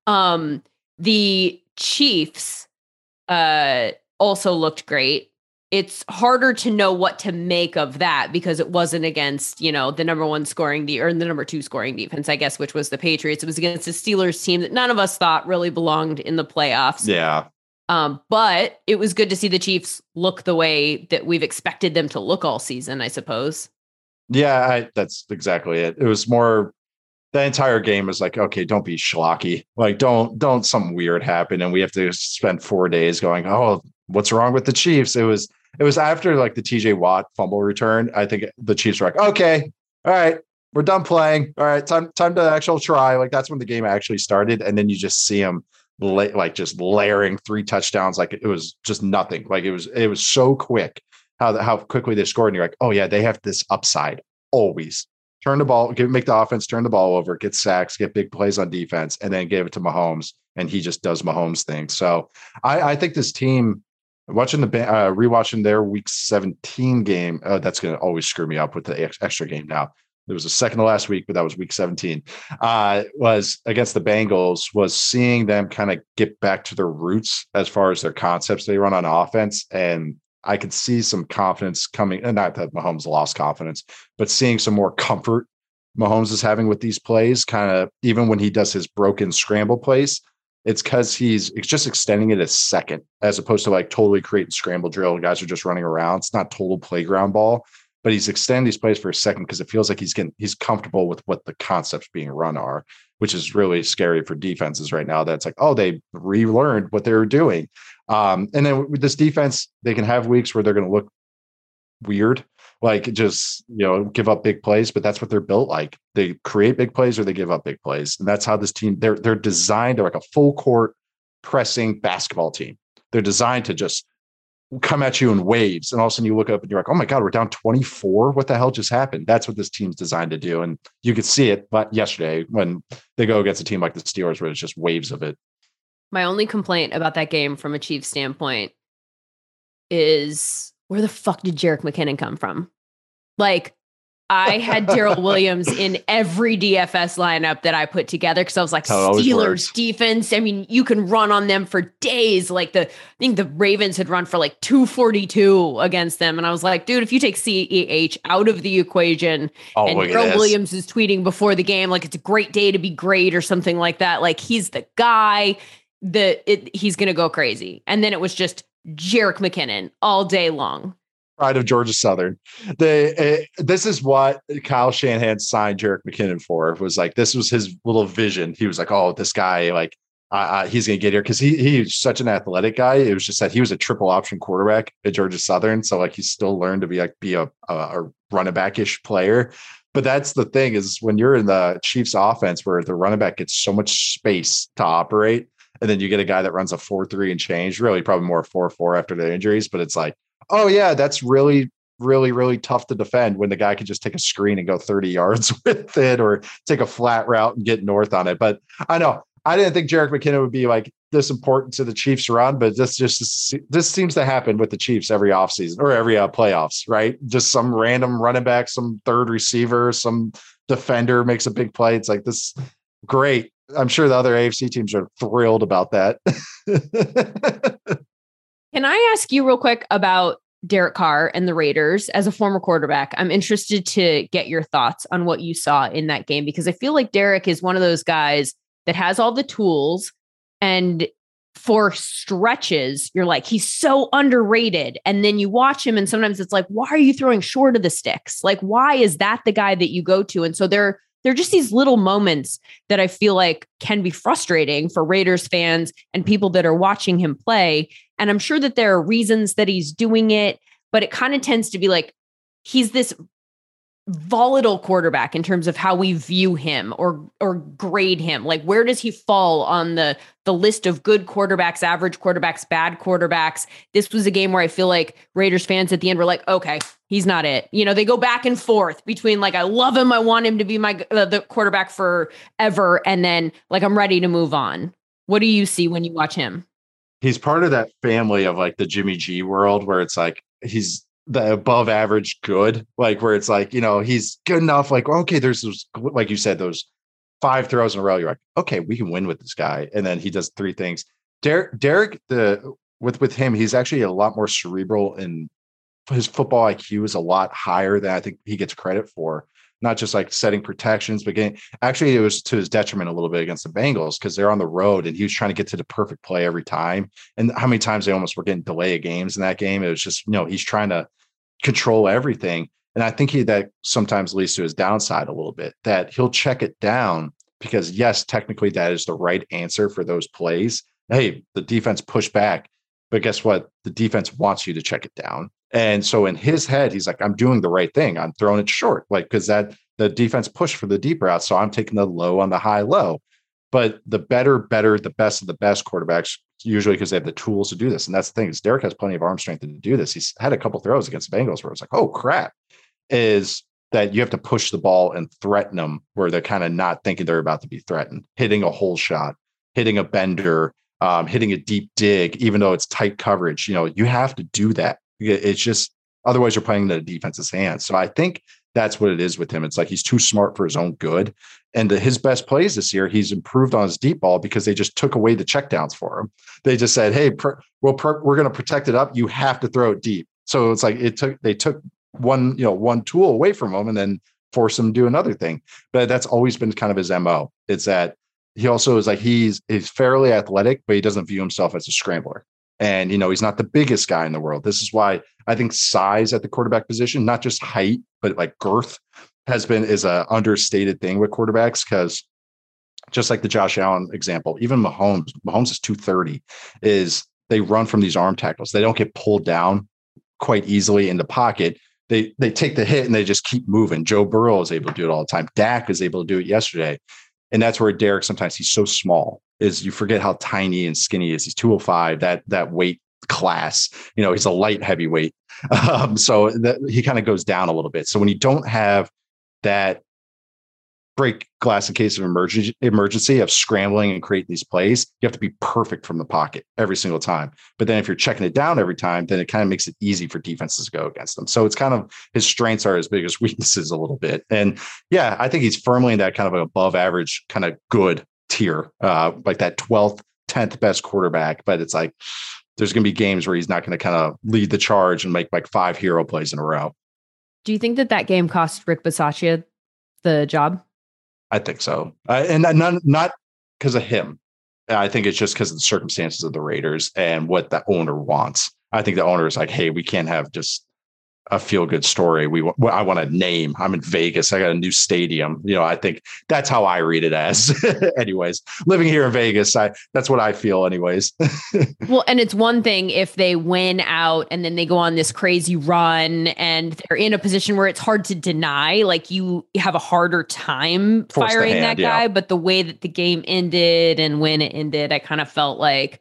Speaker 1: The Chiefs also looked great. It's harder to know what to make of that because it wasn't against, the number 1 scoring or the number 2 scoring defense, I guess, which was the Patriots. It was against the Steelers team that none of us thought really belonged in the playoffs.
Speaker 3: Yeah.
Speaker 1: But it was good to see the Chiefs look the way that we've expected them to look all season, I suppose.
Speaker 3: Yeah, that's exactly it. It was more, the entire game was like, okay, don't be schlocky. Like, don't something weird happen. And we have to spend 4 days going, oh, what's wrong with the Chiefs? It was after like the TJ Watt fumble return. I think the Chiefs were like, okay, all right, we're done playing. All right, time to actually try. Like that's when the game actually started. And then you just see them just layering 3 touchdowns. Like it was just nothing. Like it was so quick how quickly they scored. And you're like, oh yeah, they have this upside always. Turn the ball, make the offense turn the ball over, get sacks, get big plays on defense, and then give it to Mahomes. And he just does Mahomes things. So I think this team, watching rewatching their week 17 game, that's going to always screw me up with the extra game now. There was a second to last week, but that was week 17. Was against the Bengals, was seeing them kind of get back to their roots as far as their concepts they run on offense. And I could see some confidence coming, and not that Mahomes lost confidence, but seeing some more comfort Mahomes is having with these plays, kind of even when he does his broken scramble plays. It's because it's just extending it a second as opposed to like totally creating scramble drill. Guys are just running around. It's not total playground ball. but he's extending these plays for a second because it feels like he's comfortable with what the concepts being run are, which is really scary for defenses right now. That's like, oh, they relearned what they were doing. And then with this defense, they can have weeks where they're going to look weird, like just, give up big plays, but that's what they're built like. They create big plays or they give up big plays. And that's how this team, they're designed to like a full court pressing basketball team. They're designed to just come at you in waves. And all of a sudden you look up and you're like, oh my God, we're down 24. What the hell just happened? That's what this team's designed to do. And you could see it, but yesterday when they go against a team like the Steelers, where it's just waves of it.
Speaker 1: My only complaint about that game from a Chiefs standpoint is, where the fuck did Jerick McKinnon come from? Like, I had Darrell Williams in every DFS lineup that I put together because I was like, Steelers defense. I mean, you can run on them for days. Like I think the Ravens had run for like 242 against them. And I was like, dude, if you take CEH out of the equation and Darrell Williams is tweeting before the game, like it's a great day to be great or something like that. Like he's the guy he's going to go crazy. And then it was just Jerick McKinnon all day long.
Speaker 3: Pride of Georgia Southern. This is what Kyle Shanahan signed Jerick McKinnon for. Was like, this was his little vision. He was like, oh, this guy, like, he's going to get here. Cause he's such an athletic guy. It was just that he was a triple option quarterback at Georgia Southern. So like, he still learned to be a running back-ish player. But that's the thing is when you're in the Chiefs offense where the running back gets so much space to operate, and then you get a guy that runs a 4-3 and change, really probably more 4-4 after the injuries. But it's like, oh yeah, that's really, really, really tough to defend when the guy can just take a screen and go 30 yards with it, or take a flat route and get north on it. But I know I didn't think Jerick McKinnon would be like this important to the Chiefs run, but this seems to happen with the Chiefs every offseason or every playoffs, right? Just some random running back, some third receiver, some defender makes a big play. It's like this great. I'm sure the other AFC teams are thrilled about that.
Speaker 1: Can I ask you real quick about Derek Carr and the Raiders as a former quarterback? I'm interested to get your thoughts on what you saw in that game, because I feel like Derek is one of those guys that has all the tools, and for stretches, you're like, he's so underrated. And then you watch him and sometimes it's like, why are you throwing short of the sticks? Like, why is that the guy that you go to? And so they're just these little moments that I feel like can be frustrating for Raiders fans and people that are watching him play. And I'm sure that there are reasons that he's doing it, but it kind of tends to be like, he's this volatile quarterback in terms of how we view him or grade him. Like, where does he fall on the list of good quarterbacks, average quarterbacks, bad quarterbacks? This was a game where I feel like Raiders fans at the end were like, okay, he's not it. They go back and forth between like, I love him, I want him to be the quarterback forever, and then like, I'm ready to move on. What do you see when you watch him?
Speaker 3: He's part of that family of like the Jimmy G world where it's like he's the above average good, like where it's like, he's good enough. Like, okay, there's those, like you said, those 5 throws in a row. You're like, okay, we can win with this guy. And then he does 3 things. Derek, with him, he's actually a lot more cerebral, and his football IQ is a lot higher than I think he gets credit for. Not just like setting protections, but actually it was to his detriment a little bit against the Bengals because they're on the road and he was trying to get to the perfect play every time. And how many times they almost were getting delay of games in that game. It was just, he's trying to control everything. And I think that sometimes leads to his downside a little bit, that he'll check it down because yes, technically that is the right answer for those plays. Hey, the defense pushed back, but guess what? The defense wants you to check it down. And so in his head, he's like, I'm doing the right thing. I'm throwing it short, like, because that the defense pushed for the deep route. So I'm taking the low on the high low. But the better, the best of the best quarterbacks, usually because they have the tools to do this. And that's the thing, is Derek has plenty of arm strength to do this. He's had a couple throws against the Bengals where it's like, oh crap, is that you have to push the ball and threaten them where they're kind of not thinking they're about to be threatened, hitting a hole shot, hitting a bender, hitting a deep dig, even though it's tight coverage. You have to do that. It's just, otherwise you're playing in the defense's hands. So I think that's what it is with him. It's like he's too smart for his own good. And his best plays this year, he's improved on his deep ball because they just took away the checkdowns for him. They just said, hey, we're going to protect it up. You have to throw it deep. So it's like they took one tool away from him and then forced him to do another thing. But that's always been kind of his MO. It's that he also is like, he's fairly athletic, but he doesn't view himself as a scrambler. And, he's not the biggest guy in the world. This is why I think size at the quarterback position, not just height, but like girth is a understated thing with quarterbacks, because just like the Josh Allen example, even Mahomes is 230, they run from these arm tackles. They don't get pulled down quite easily in the pocket. They take the hit and they just keep moving. Joe Burrow is able to do it all the time. Dak is able to do it yesterday. And that's where Derek, sometimes he's so small, is you forget how tiny and skinny he is. He's 205, that weight class, he's a light heavyweight. So he kind of goes down a little bit. So when you don't have that break glass in case of emergency of scrambling and create these plays, you have to be perfect from the pocket every single time. But then if you're checking it down every time, then it kind of makes it easy for defenses to go against them. So it's kind of, his strengths are his biggest weaknesses a little bit. And yeah, I think he's firmly in that kind of above average, kind of good tier, like that 12th, 10th best quarterback. But it's like, there's going to be games where he's not going to kind of lead the charge and make like 5 hero plays in a row.
Speaker 1: Do you think that game cost Rick Bisaccia the job?
Speaker 3: I think so. And not because of him. I think it's just because of the circumstances of the Raiders and what the owner wants. I think the owner is like, hey, we can't have just a feel good story. I want a name. I'm in Vegas. I got a new stadium. I think that's how I read it as. Anyways, living here in Vegas, that's what I feel anyways.
Speaker 1: Well, and it's one thing if they win out and then they go on this crazy run and they're in a position where it's hard to deny, like you have a harder time firing that guy. Yeah. But the way that the game ended and when it ended, I kind of felt like,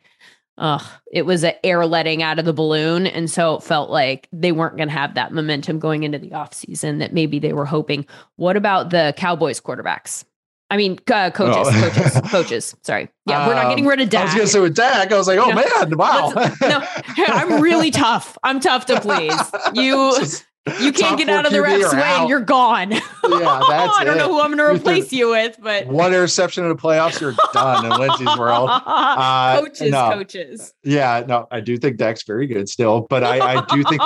Speaker 1: it was an air letting out of the balloon. And so it felt like they weren't going to have that momentum going into the offseason that maybe they were hoping. What about the Cowboys quarterbacks? I mean, coaches. Sorry. Yeah, we're not getting rid of Dak.
Speaker 3: I was going to say with Dak, I was like, man, wow.
Speaker 1: I'm really tough. I'm tough to please. You can't get out of the ref's way and you're gone.
Speaker 3: Yeah, that's
Speaker 1: I don't know who I'm going to replace you with, but
Speaker 3: one interception in the playoffs, you're done in Lindsay's world.
Speaker 1: Coaches.
Speaker 3: Yeah, no, I do think Dak's very good still, but I do think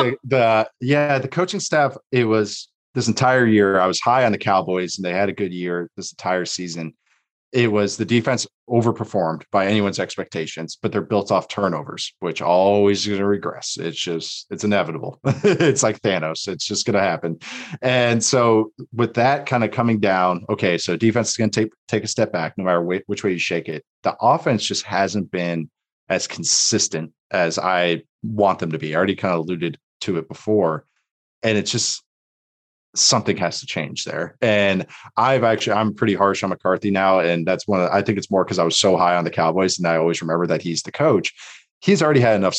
Speaker 3: the coaching staff, it was this entire year, I was high on the Cowboys and they had a good year this entire season. It was the defense overperformed by anyone's expectations, but they're built off turnovers, which always going to regress. It's inevitable. It's like Thanos. It's just going to happen. And so with that kind of coming down, okay, so defense is going to take a step back no matter which way you shake it. The offense just hasn't been as consistent as I want them to be. I already kind of alluded to it before. And it's just, something has to change there. And I'm pretty harsh on McCarthy now. And that's I think it's more because I was so high on the Cowboys and I always remember that he's the coach. He's already had enough,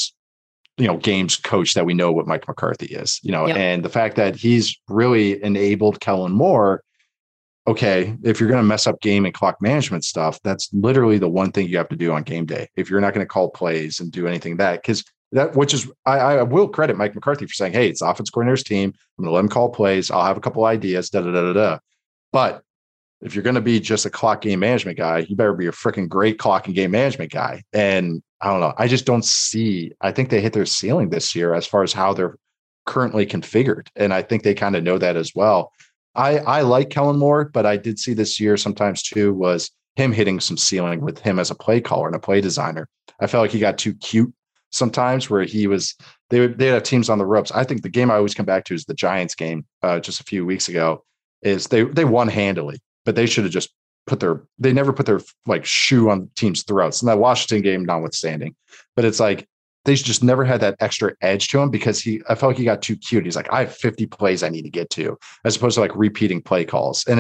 Speaker 3: games coached that we know what Mike McCarthy is, yep. And the fact that he's really enabled Kellen Moore. Okay, if you're going to mess up game and clock management stuff, that's literally the one thing you have to do on game day. If you're not going to call plays and do anything because which is, I will credit Mike McCarthy for saying, hey, it's offense coordinator's team. I'm going to let him call plays. I'll have a couple ideas, But if you're going to be just a clock game management guy, you better be a freaking great clock and game management guy. And I don't know. I just don't I think they hit their ceiling this year as far as how they're currently configured. And I think they kind of know that as well. I like Kellen Moore, but I did see this year sometimes too was him hitting some ceiling with him as a play caller and a play designer. I felt like he got too cute sometimes where they have teams on the ropes. I think the game I always come back to is the Giants game just a few weeks ago is they won handily, but they should have just they never put their like shoe on teams' throats. And that Washington game notwithstanding, but it's like, they just never had that extra edge to him because I felt like he got too cute. He's like, I have 50 plays I need to get to, as opposed to like repeating play calls. And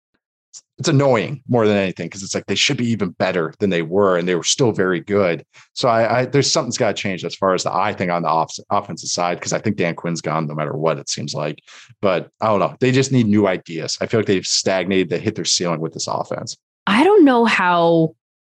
Speaker 3: it's annoying more than anything because it's like they should be even better than they were, and they were still very good. So there's something's got to change as far as I think on the offensive side, because I think Dan Quinn's gone no matter what it seems like. But I don't know. They just need new ideas. I feel like they've stagnated. They hit their ceiling with this offense. I
Speaker 1: don't know how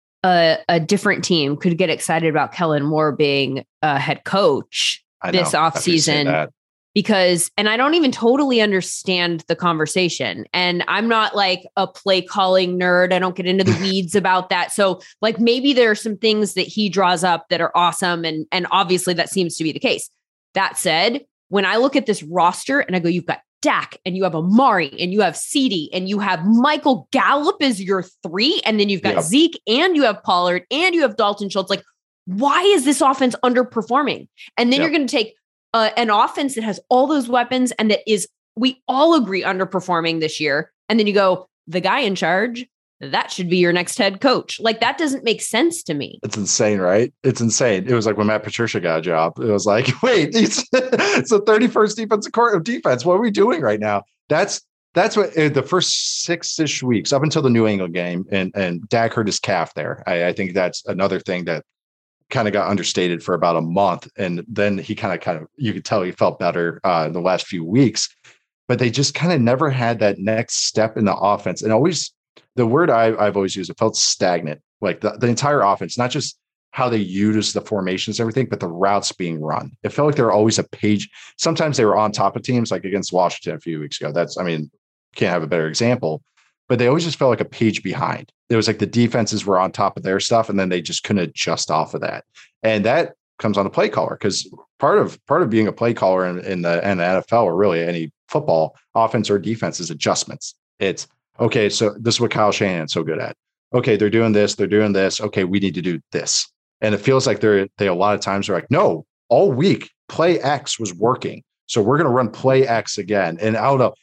Speaker 1: a different team could get excited about Kellen Moore being a head coach this offseason. Because, and I don't even totally understand the conversation, and I'm not like a play calling nerd. I don't get into the weeds about that. So like, maybe there are some things that he draws up that are awesome. And obviously that seems to be the case. That said, when I look at this roster and I go, you've got Dak and you have Amari and you have CeeDee and you have Michael Gallup as your 3. And then you've got Zeke and you have Pollard and you have Dalton Schultz. Like, why is this offense underperforming? And then you're going to take an offense that has all those weapons and that is, we all agree, underperforming this year. And then you go, the guy in charge, that should be your next head coach. Like, that doesn't make sense to me.
Speaker 3: It's insane, right? It's insane. It was like when Matt Patricia got a job, it was like, wait, it's the 31st defensive court of defense. What are we doing right now? That's what the first 6-ish weeks up until the New England game and Dak hurt his calf there. I think that's another thing that kind of got understated for about a month. And then he kind of, you could tell he felt better in the last few weeks, but they just kind of never had that next step in the offense. And always, the word I've always used, it felt stagnant, like the entire offense, not just how they use the formations and everything, but the routes being run. It felt like they were always a page. Sometimes they were on top of teams, like against Washington a few weeks ago. Can't have a better example, but they always just felt like a page behind. It was like the defenses were on top of their stuff, and then they just couldn't adjust off of that. And that comes on the play caller, because part of being a play caller in the NFL, or really any football offense or defense, is adjustments. It's okay. So this is what Kyle Shanahan's so good at. Okay, they're doing this. Okay, we need to do this. And it feels like they a lot of times are like, no, all week play X was working, so we're going to run play X again. And I don't know,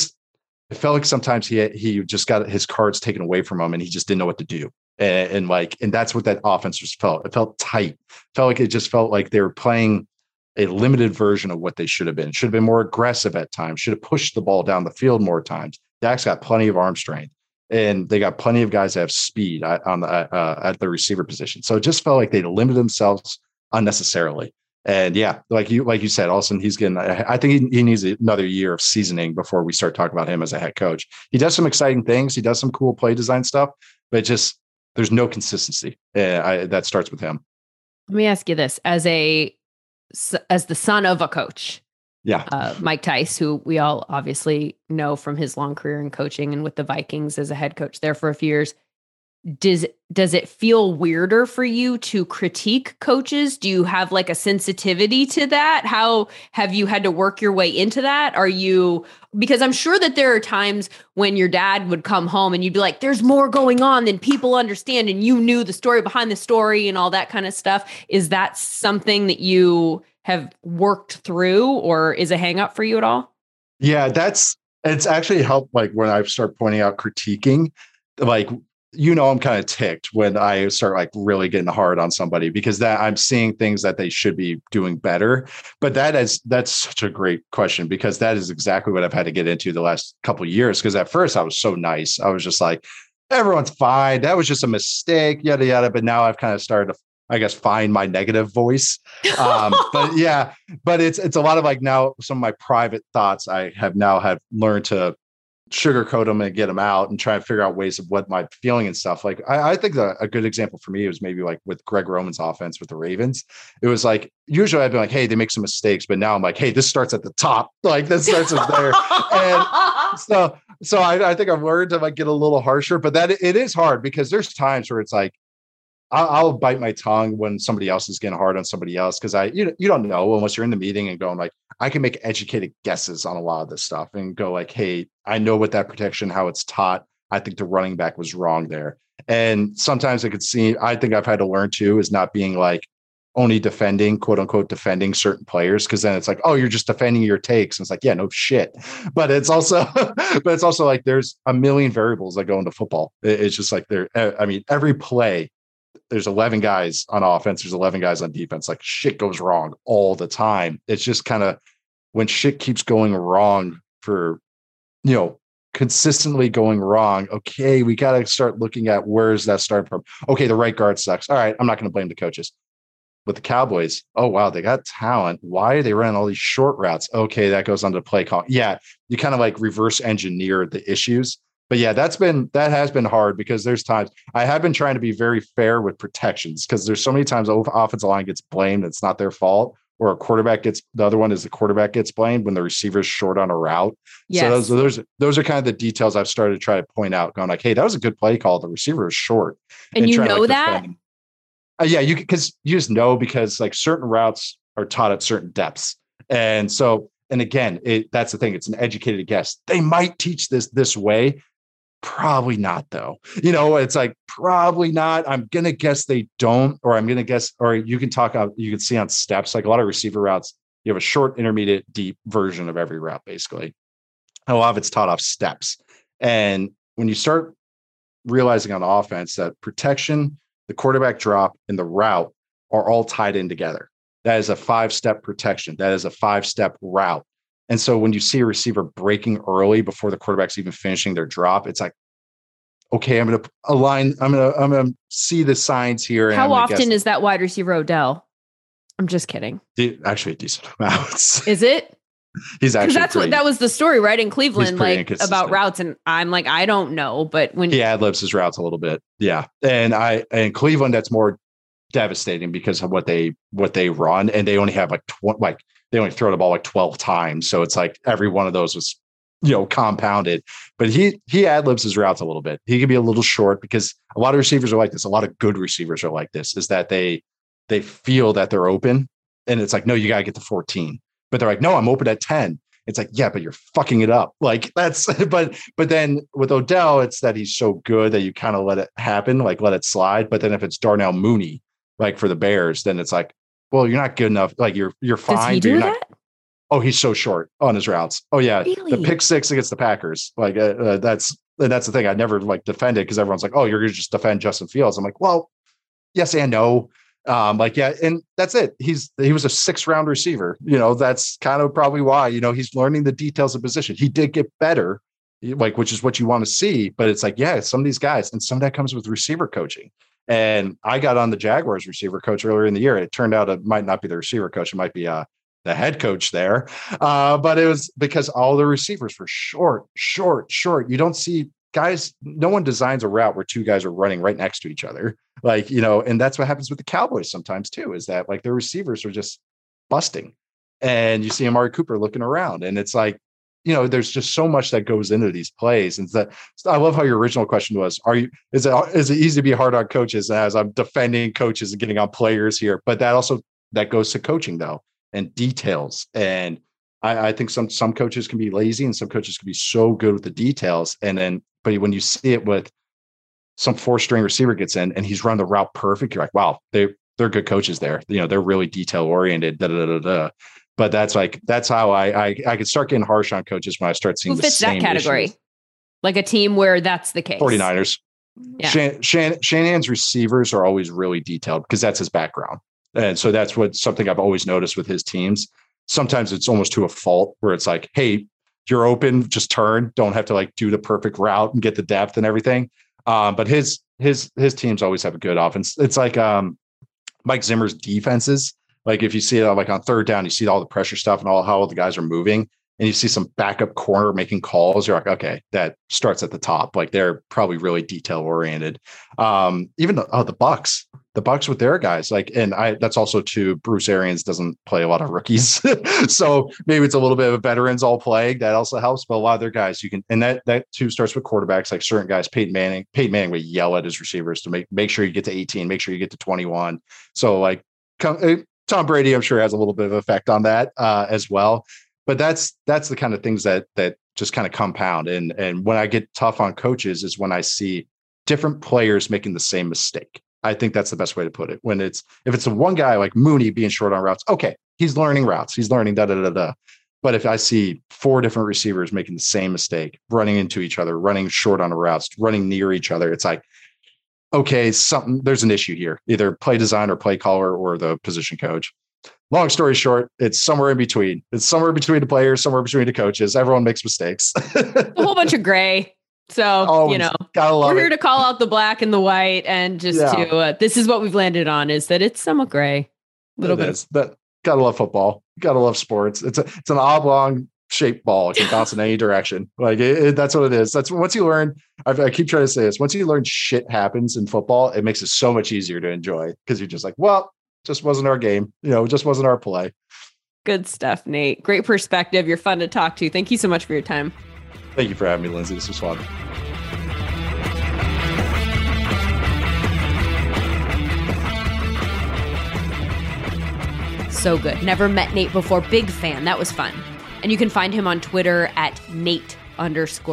Speaker 3: it felt like sometimes he just got his cards taken away from him, and he just didn't know what to do. And that's what that offense just felt. It felt tight. It just felt like they were playing a limited version of what they should have been. Should have been more aggressive at times. Should have pushed the ball down the field more times. Dak's got plenty of arm strength, and they got plenty of guys that have speed at the receiver position. So it just felt like they limited themselves unnecessarily. And yeah, like you said, Olsen, he's getting, I think he needs another year of seasoning before we start talking about him as a head coach. He does some exciting things. He does some cool play design stuff, but there's no consistency. That starts with him.
Speaker 1: Let me ask you this, as the son of a coach, Mike Tice, who we all obviously know from his long career in coaching and with the Vikings as a head coach there for a few years. Does it feel weirder for you to critique coaches? Do you have like a sensitivity to that? How have you had to work your way into that? Because I'm sure that there are times when your dad would come home and you'd be like, there's more going on than people understand, and you knew the story behind the story and all that kind of stuff. Is that something that you have worked through, or is a hang up for you at all?
Speaker 3: Yeah, it's actually helped. Like when I start pointing out critiquing, like, I'm kind of ticked when I start like really getting hard on somebody, because that I'm seeing things that they should be doing better. But that's such a great question, because that is exactly what I've had to get into the last couple of years. Because at first I was so nice. I was just like, everyone's fine. That was just a mistake, yada, yada. But now I've kind of started to, I guess, find my negative voice. But it's a lot of like, now some of my private thoughts I have learned to sugarcoat them and get them out and try and figure out ways of what my feeling and stuff. Like I think a good example for me was maybe like with Greg Roman's offense with the Ravens. It was like, usually I'd be like, hey, they make some mistakes, but now I'm like, hey, this starts at the top. Like this starts with there. And so I think I've learned to like get a little harsher, but that it is hard, because there's times where it's like, I'll bite my tongue when somebody else is getting hard on somebody else, because you don't know unless you're in the meeting and going like, I can make educated guesses on a lot of this stuff and go like, hey, I know what that protection, how it's taught. I think the running back was wrong there. And sometimes I think I've had to learn too, is not being like only defending, quote unquote, defending certain players. Cause then it's like, oh, you're just defending your takes. And it's like, yeah, no shit. But it's also like, there's a million variables that go into football. It's just like every play, there's 11 guys on offense. There's 11 guys on defense. Like shit goes wrong all the time. It's just kind of when shit keeps going wrong for, consistently going wrong. Okay. We got to start looking at where's that starting from. Okay. The right guard sucks. All right. I'm not going to blame the coaches. With the Cowboys, oh, wow, they got talent. Why are they running all these short routes? Okay. That goes on to play call. Yeah. You kind of like reverse engineer the issues. But yeah, that has been hard, because there's times I have been trying to be very fair with protections, because there's so many times the offensive line gets blamed. It's not their fault, or the other one is the quarterback gets blamed when the receiver's short on a route. Yes. So those are kind of the details I've started to try to point out, going like, hey, that was a good play call. The receiver is short.
Speaker 1: And you know that?
Speaker 3: Yeah, because you just know, because like certain routes are taught at certain depths. And so, and again, that's the thing. It's an educated guess. They might teach this way. probably not though. You know, it's like probably not. I'm gonna guess they don't, or I'm gonna guess, or you can talk out. You can see on steps, like a lot of receiver routes. You have a short, intermediate, deep version of every route, basically. And a lot of it's taught off steps. And when you start realizing on offense that protection, the quarterback drop, and the route are all tied in together. That is a 5-step protection. That is a 5-step route. And so when you see a receiver breaking early before the quarterback's even finishing their drop, it's like, okay, I'm going to align. I'm going to see the signs here.
Speaker 1: How often is that wide receiver Odell? I'm just kidding.
Speaker 3: Actually, a decent amount.
Speaker 1: Is it?
Speaker 3: He's actually
Speaker 1: that was the story, right? In Cleveland, like about routes. And I'm like, I don't know, but when
Speaker 3: he ad-libs his routes a little bit. Yeah. And in Cleveland, that's more devastating because of what they run. And they only have they only throw the ball like 12 times. So it's like every one of those was, compounded, but he ad-libs his routes a little bit. He can be a little short because a lot of receivers are like this. A lot of good receivers are like this, is that they feel that they're open and it's like, no, you got to get to 14. But they're like, no, I'm open at 10. It's like, yeah, but you're fucking it up. Like that's, but then with Odell, it's that he's so good that you kind of let it happen, like let it slide. But then if it's Darnell Mooney, like for the Bears, then it's like, well, you're not good enough. Like you're fine.
Speaker 1: Does he do that?
Speaker 3: Oh, he's so short on his routes. Oh yeah.
Speaker 1: Really?
Speaker 3: The pick 6 against the Packers. Like that's the thing. I never like defended because everyone's like, oh, you're going to just defend Justin Fields. I'm like, well, yes and no. Yeah, and that's it. He was a 6th-round receiver. That's kind of probably why, he's learning the details of position. He did get better, like, which is what you want to see. But it's like, yeah, some of these guys, and some of that comes with receiver coaching. And I got on the Jaguars receiver coach earlier in the year. It turned out it might not be the receiver coach. It might be the head coach there. But it was because all the receivers were short. You don't see guys, no one designs a route where 2 guys are running right next to each other. Like, and that's what happens with the Cowboys sometimes too, is that like their receivers are just busting and you see Amari Cooper looking around and it's like, there's just so much that goes into these plays. And I love how your original question was, is it easy to be hard on coaches as I'm defending coaches and getting on players here? But that goes to coaching though, and details. And I think some coaches can be lazy and some coaches can be so good with the details. But when you see it with some 4th-string receiver gets in and he's run the route perfect, you're like, wow, they're good coaches there. They're really detail oriented. But that's how I could start getting harsh on coaches when I start seeing
Speaker 1: who fits that category, issues. Like a team where that's the case.
Speaker 3: 49ers. Yeah. Shanahan's receivers are always really detailed because that's his background. And so that's something I've always noticed with his teams. Sometimes it's almost to a fault where it's like, hey, you're open, just turn. Don't have to like do the perfect route and get the depth and everything. But his teams always have a good offense. It's like Mike Zimmer's defenses. Like if you see it like on 3rd down, you see all the pressure stuff and how all the guys are moving, and you see some backup corner making calls. You're like, okay, that starts at the top. Like they're probably really detail oriented. Even the Bucks with their guys, like, and that's also too. Bruce Arians doesn't play a lot of rookies, so maybe it's a little bit of a veterans all playing. That also helps. But a lot of their guys, you can, and that too starts with quarterbacks. Like certain guys, Peyton Manning would yell at his receivers to make sure you get to 18, make sure you get to 21. So like Tom Brady, I'm sure has a little bit of effect on that as well. But that's the kind of things that just kind of compound. And when I get tough on coaches is when I see different players making the same mistake. I think that's the best way to put it. If it's a one guy like Mooney being short on routes, okay, he's learning routes. He's learning da-da-da-da. But if I see 4 different receivers making the same mistake, running into each other, running short on the routes, running near each other, it's like, okay, there's an issue here, either play design or play caller or the position coach. Long story short, it's somewhere in between. It's somewhere between the players, somewhere between the coaches. Everyone makes mistakes.
Speaker 1: A whole bunch of gray. So, we're here to call out the black and the white and just this is what we've landed on, is that it's somewhat gray. A little bit.
Speaker 3: But gotta love football. Gotta love sports. It's an oblong shaped ball. It can bounce in any direction. Like that's what it is. That's once you learn, I keep trying to say this, once you learn shit happens in football, it makes it so much easier to enjoy because you're just like, well, just wasn't our game. It just wasn't our play.
Speaker 1: Good stuff, Nate. Great perspective. You're fun to talk to. Thank you so much for your time.
Speaker 3: Thank you for having me, Lindsay. This was fun.
Speaker 1: So good. Never met Nate before. Big fan. That was fun. And you can find him on Twitter at Nate_Tell.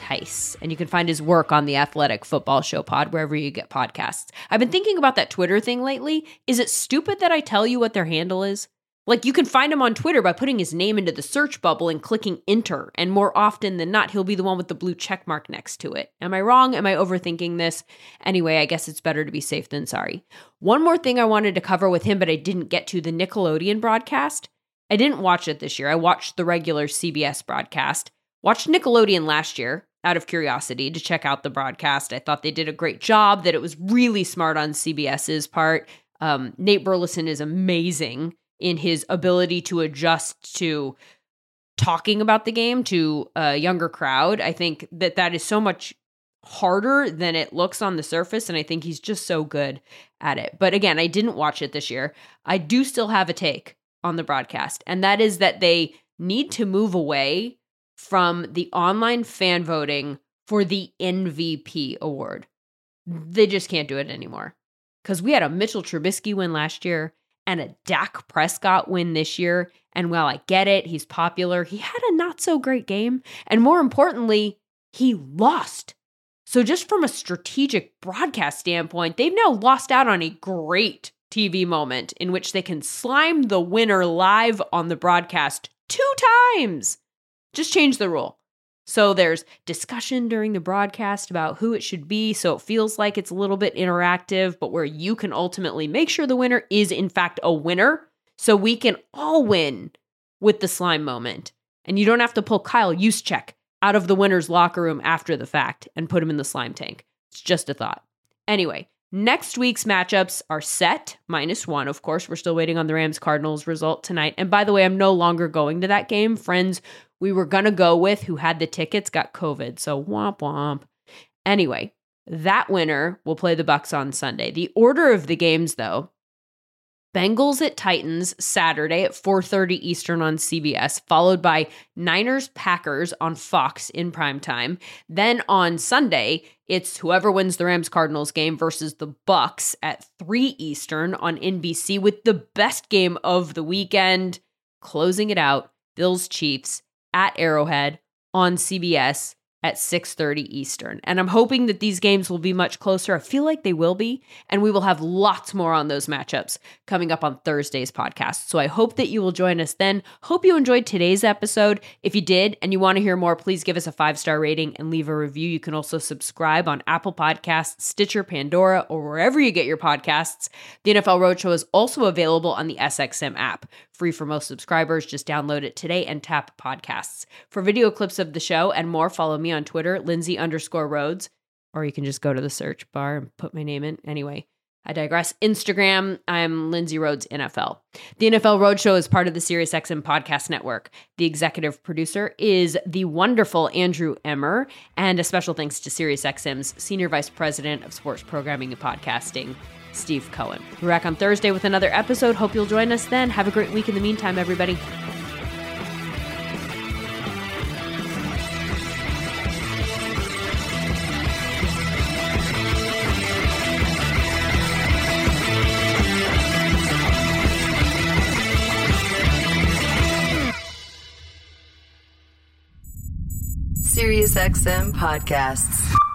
Speaker 1: Tice, and you can find his work on the Athletic Football Show pod, wherever you get podcasts. I've been thinking about that Twitter thing lately. Is it stupid that I tell you what their handle is? Like, you can find him on Twitter by putting his name into the search bubble and clicking enter, and more often than not, he'll be the one with the blue check mark next to it. Am I wrong? Am I overthinking this? Anyway, I guess it's better to be safe than sorry. One more thing I wanted to cover with him, but I didn't get to, the Nickelodeon broadcast. I didn't watch it this year. I watched the regular CBS broadcast. Watched Nickelodeon last year out of curiosity to check out the broadcast. I thought they did a great job, that it was really smart on CBS's part. Nate Burleson is amazing in his ability to adjust to talking about the game to a younger crowd. I think that is so much harder than it looks on the surface, and I think he's just so good at it. But again, I didn't watch it this year. I do still have a take on the broadcast, and that is that they need to move away from the online fan voting for the MVP award. They just can't do it anymore. Because we had a Mitchell Trubisky win last year and a Dak Prescott win this year. And while I get it, he's popular, he had a not so great game. And more importantly, he lost. So just from a strategic broadcast standpoint, they've now lost out on a great TV moment in which they can slime the winner live on the broadcast 2 times. Just change the rule. So there's discussion during the broadcast about who it should be, so it feels like it's a little bit interactive, but where you can ultimately make sure the winner is in fact a winner, so we can all win with the slime moment. And you don't have to pull Kyle Juszczyk out of the winner's locker room after the fact and put him in the slime tank. It's just a thought. Anyway, next week's matchups are set, -1, of course. We're still waiting on the Rams-Cardinals result tonight. And by the way, I'm no longer going to that game. Friends we were going to go with who had the tickets got COVID, so womp womp. Anyway, that winner will play the Bucs on Sunday. The order of the games, though: Bengals at Titans Saturday at 4:30 Eastern on CBS, followed by Niners-Packers on Fox in primetime. Then on Sunday, it's whoever wins the Rams-Cardinals game versus the Bucs at 3 Eastern on NBC, with the best game of the weekend, closing it out, Bills-Chiefs at Arrowhead on CBS at 6:30 Eastern. And I'm hoping that these games will be much closer. I feel like they will be, and we will have lots more on those matchups coming up on Thursday's podcast. So I hope that you will join us then. Hope you enjoyed today's episode. If you did and you want to hear more, please give us a 5-star rating and leave a review. You can also subscribe on Apple Podcasts, Stitcher, Pandora, or wherever you get your podcasts. The NFL Roadshow is also available on the SXM app. Free for most subscribers. Just download it today and tap podcasts. For video clips of the show and more, follow me on Twitter, Lindsay_Rhodes, or you can just go to the search bar and put my name in. Anyway, I digress. Instagram, I'm Lindsay Rhodes NFL. The NFL Roadshow is part of the SiriusXM Podcast Network. The executive producer is the wonderful Andrew Emmer, and a special thanks to SiriusXM's Senior Vice President of Sports Programming and Podcasting, Steve Cohen. We're back on Thursday with another episode. Hope you'll join us then. Have a great week in the meantime, everybody.
Speaker 4: SiriusXM Podcasts.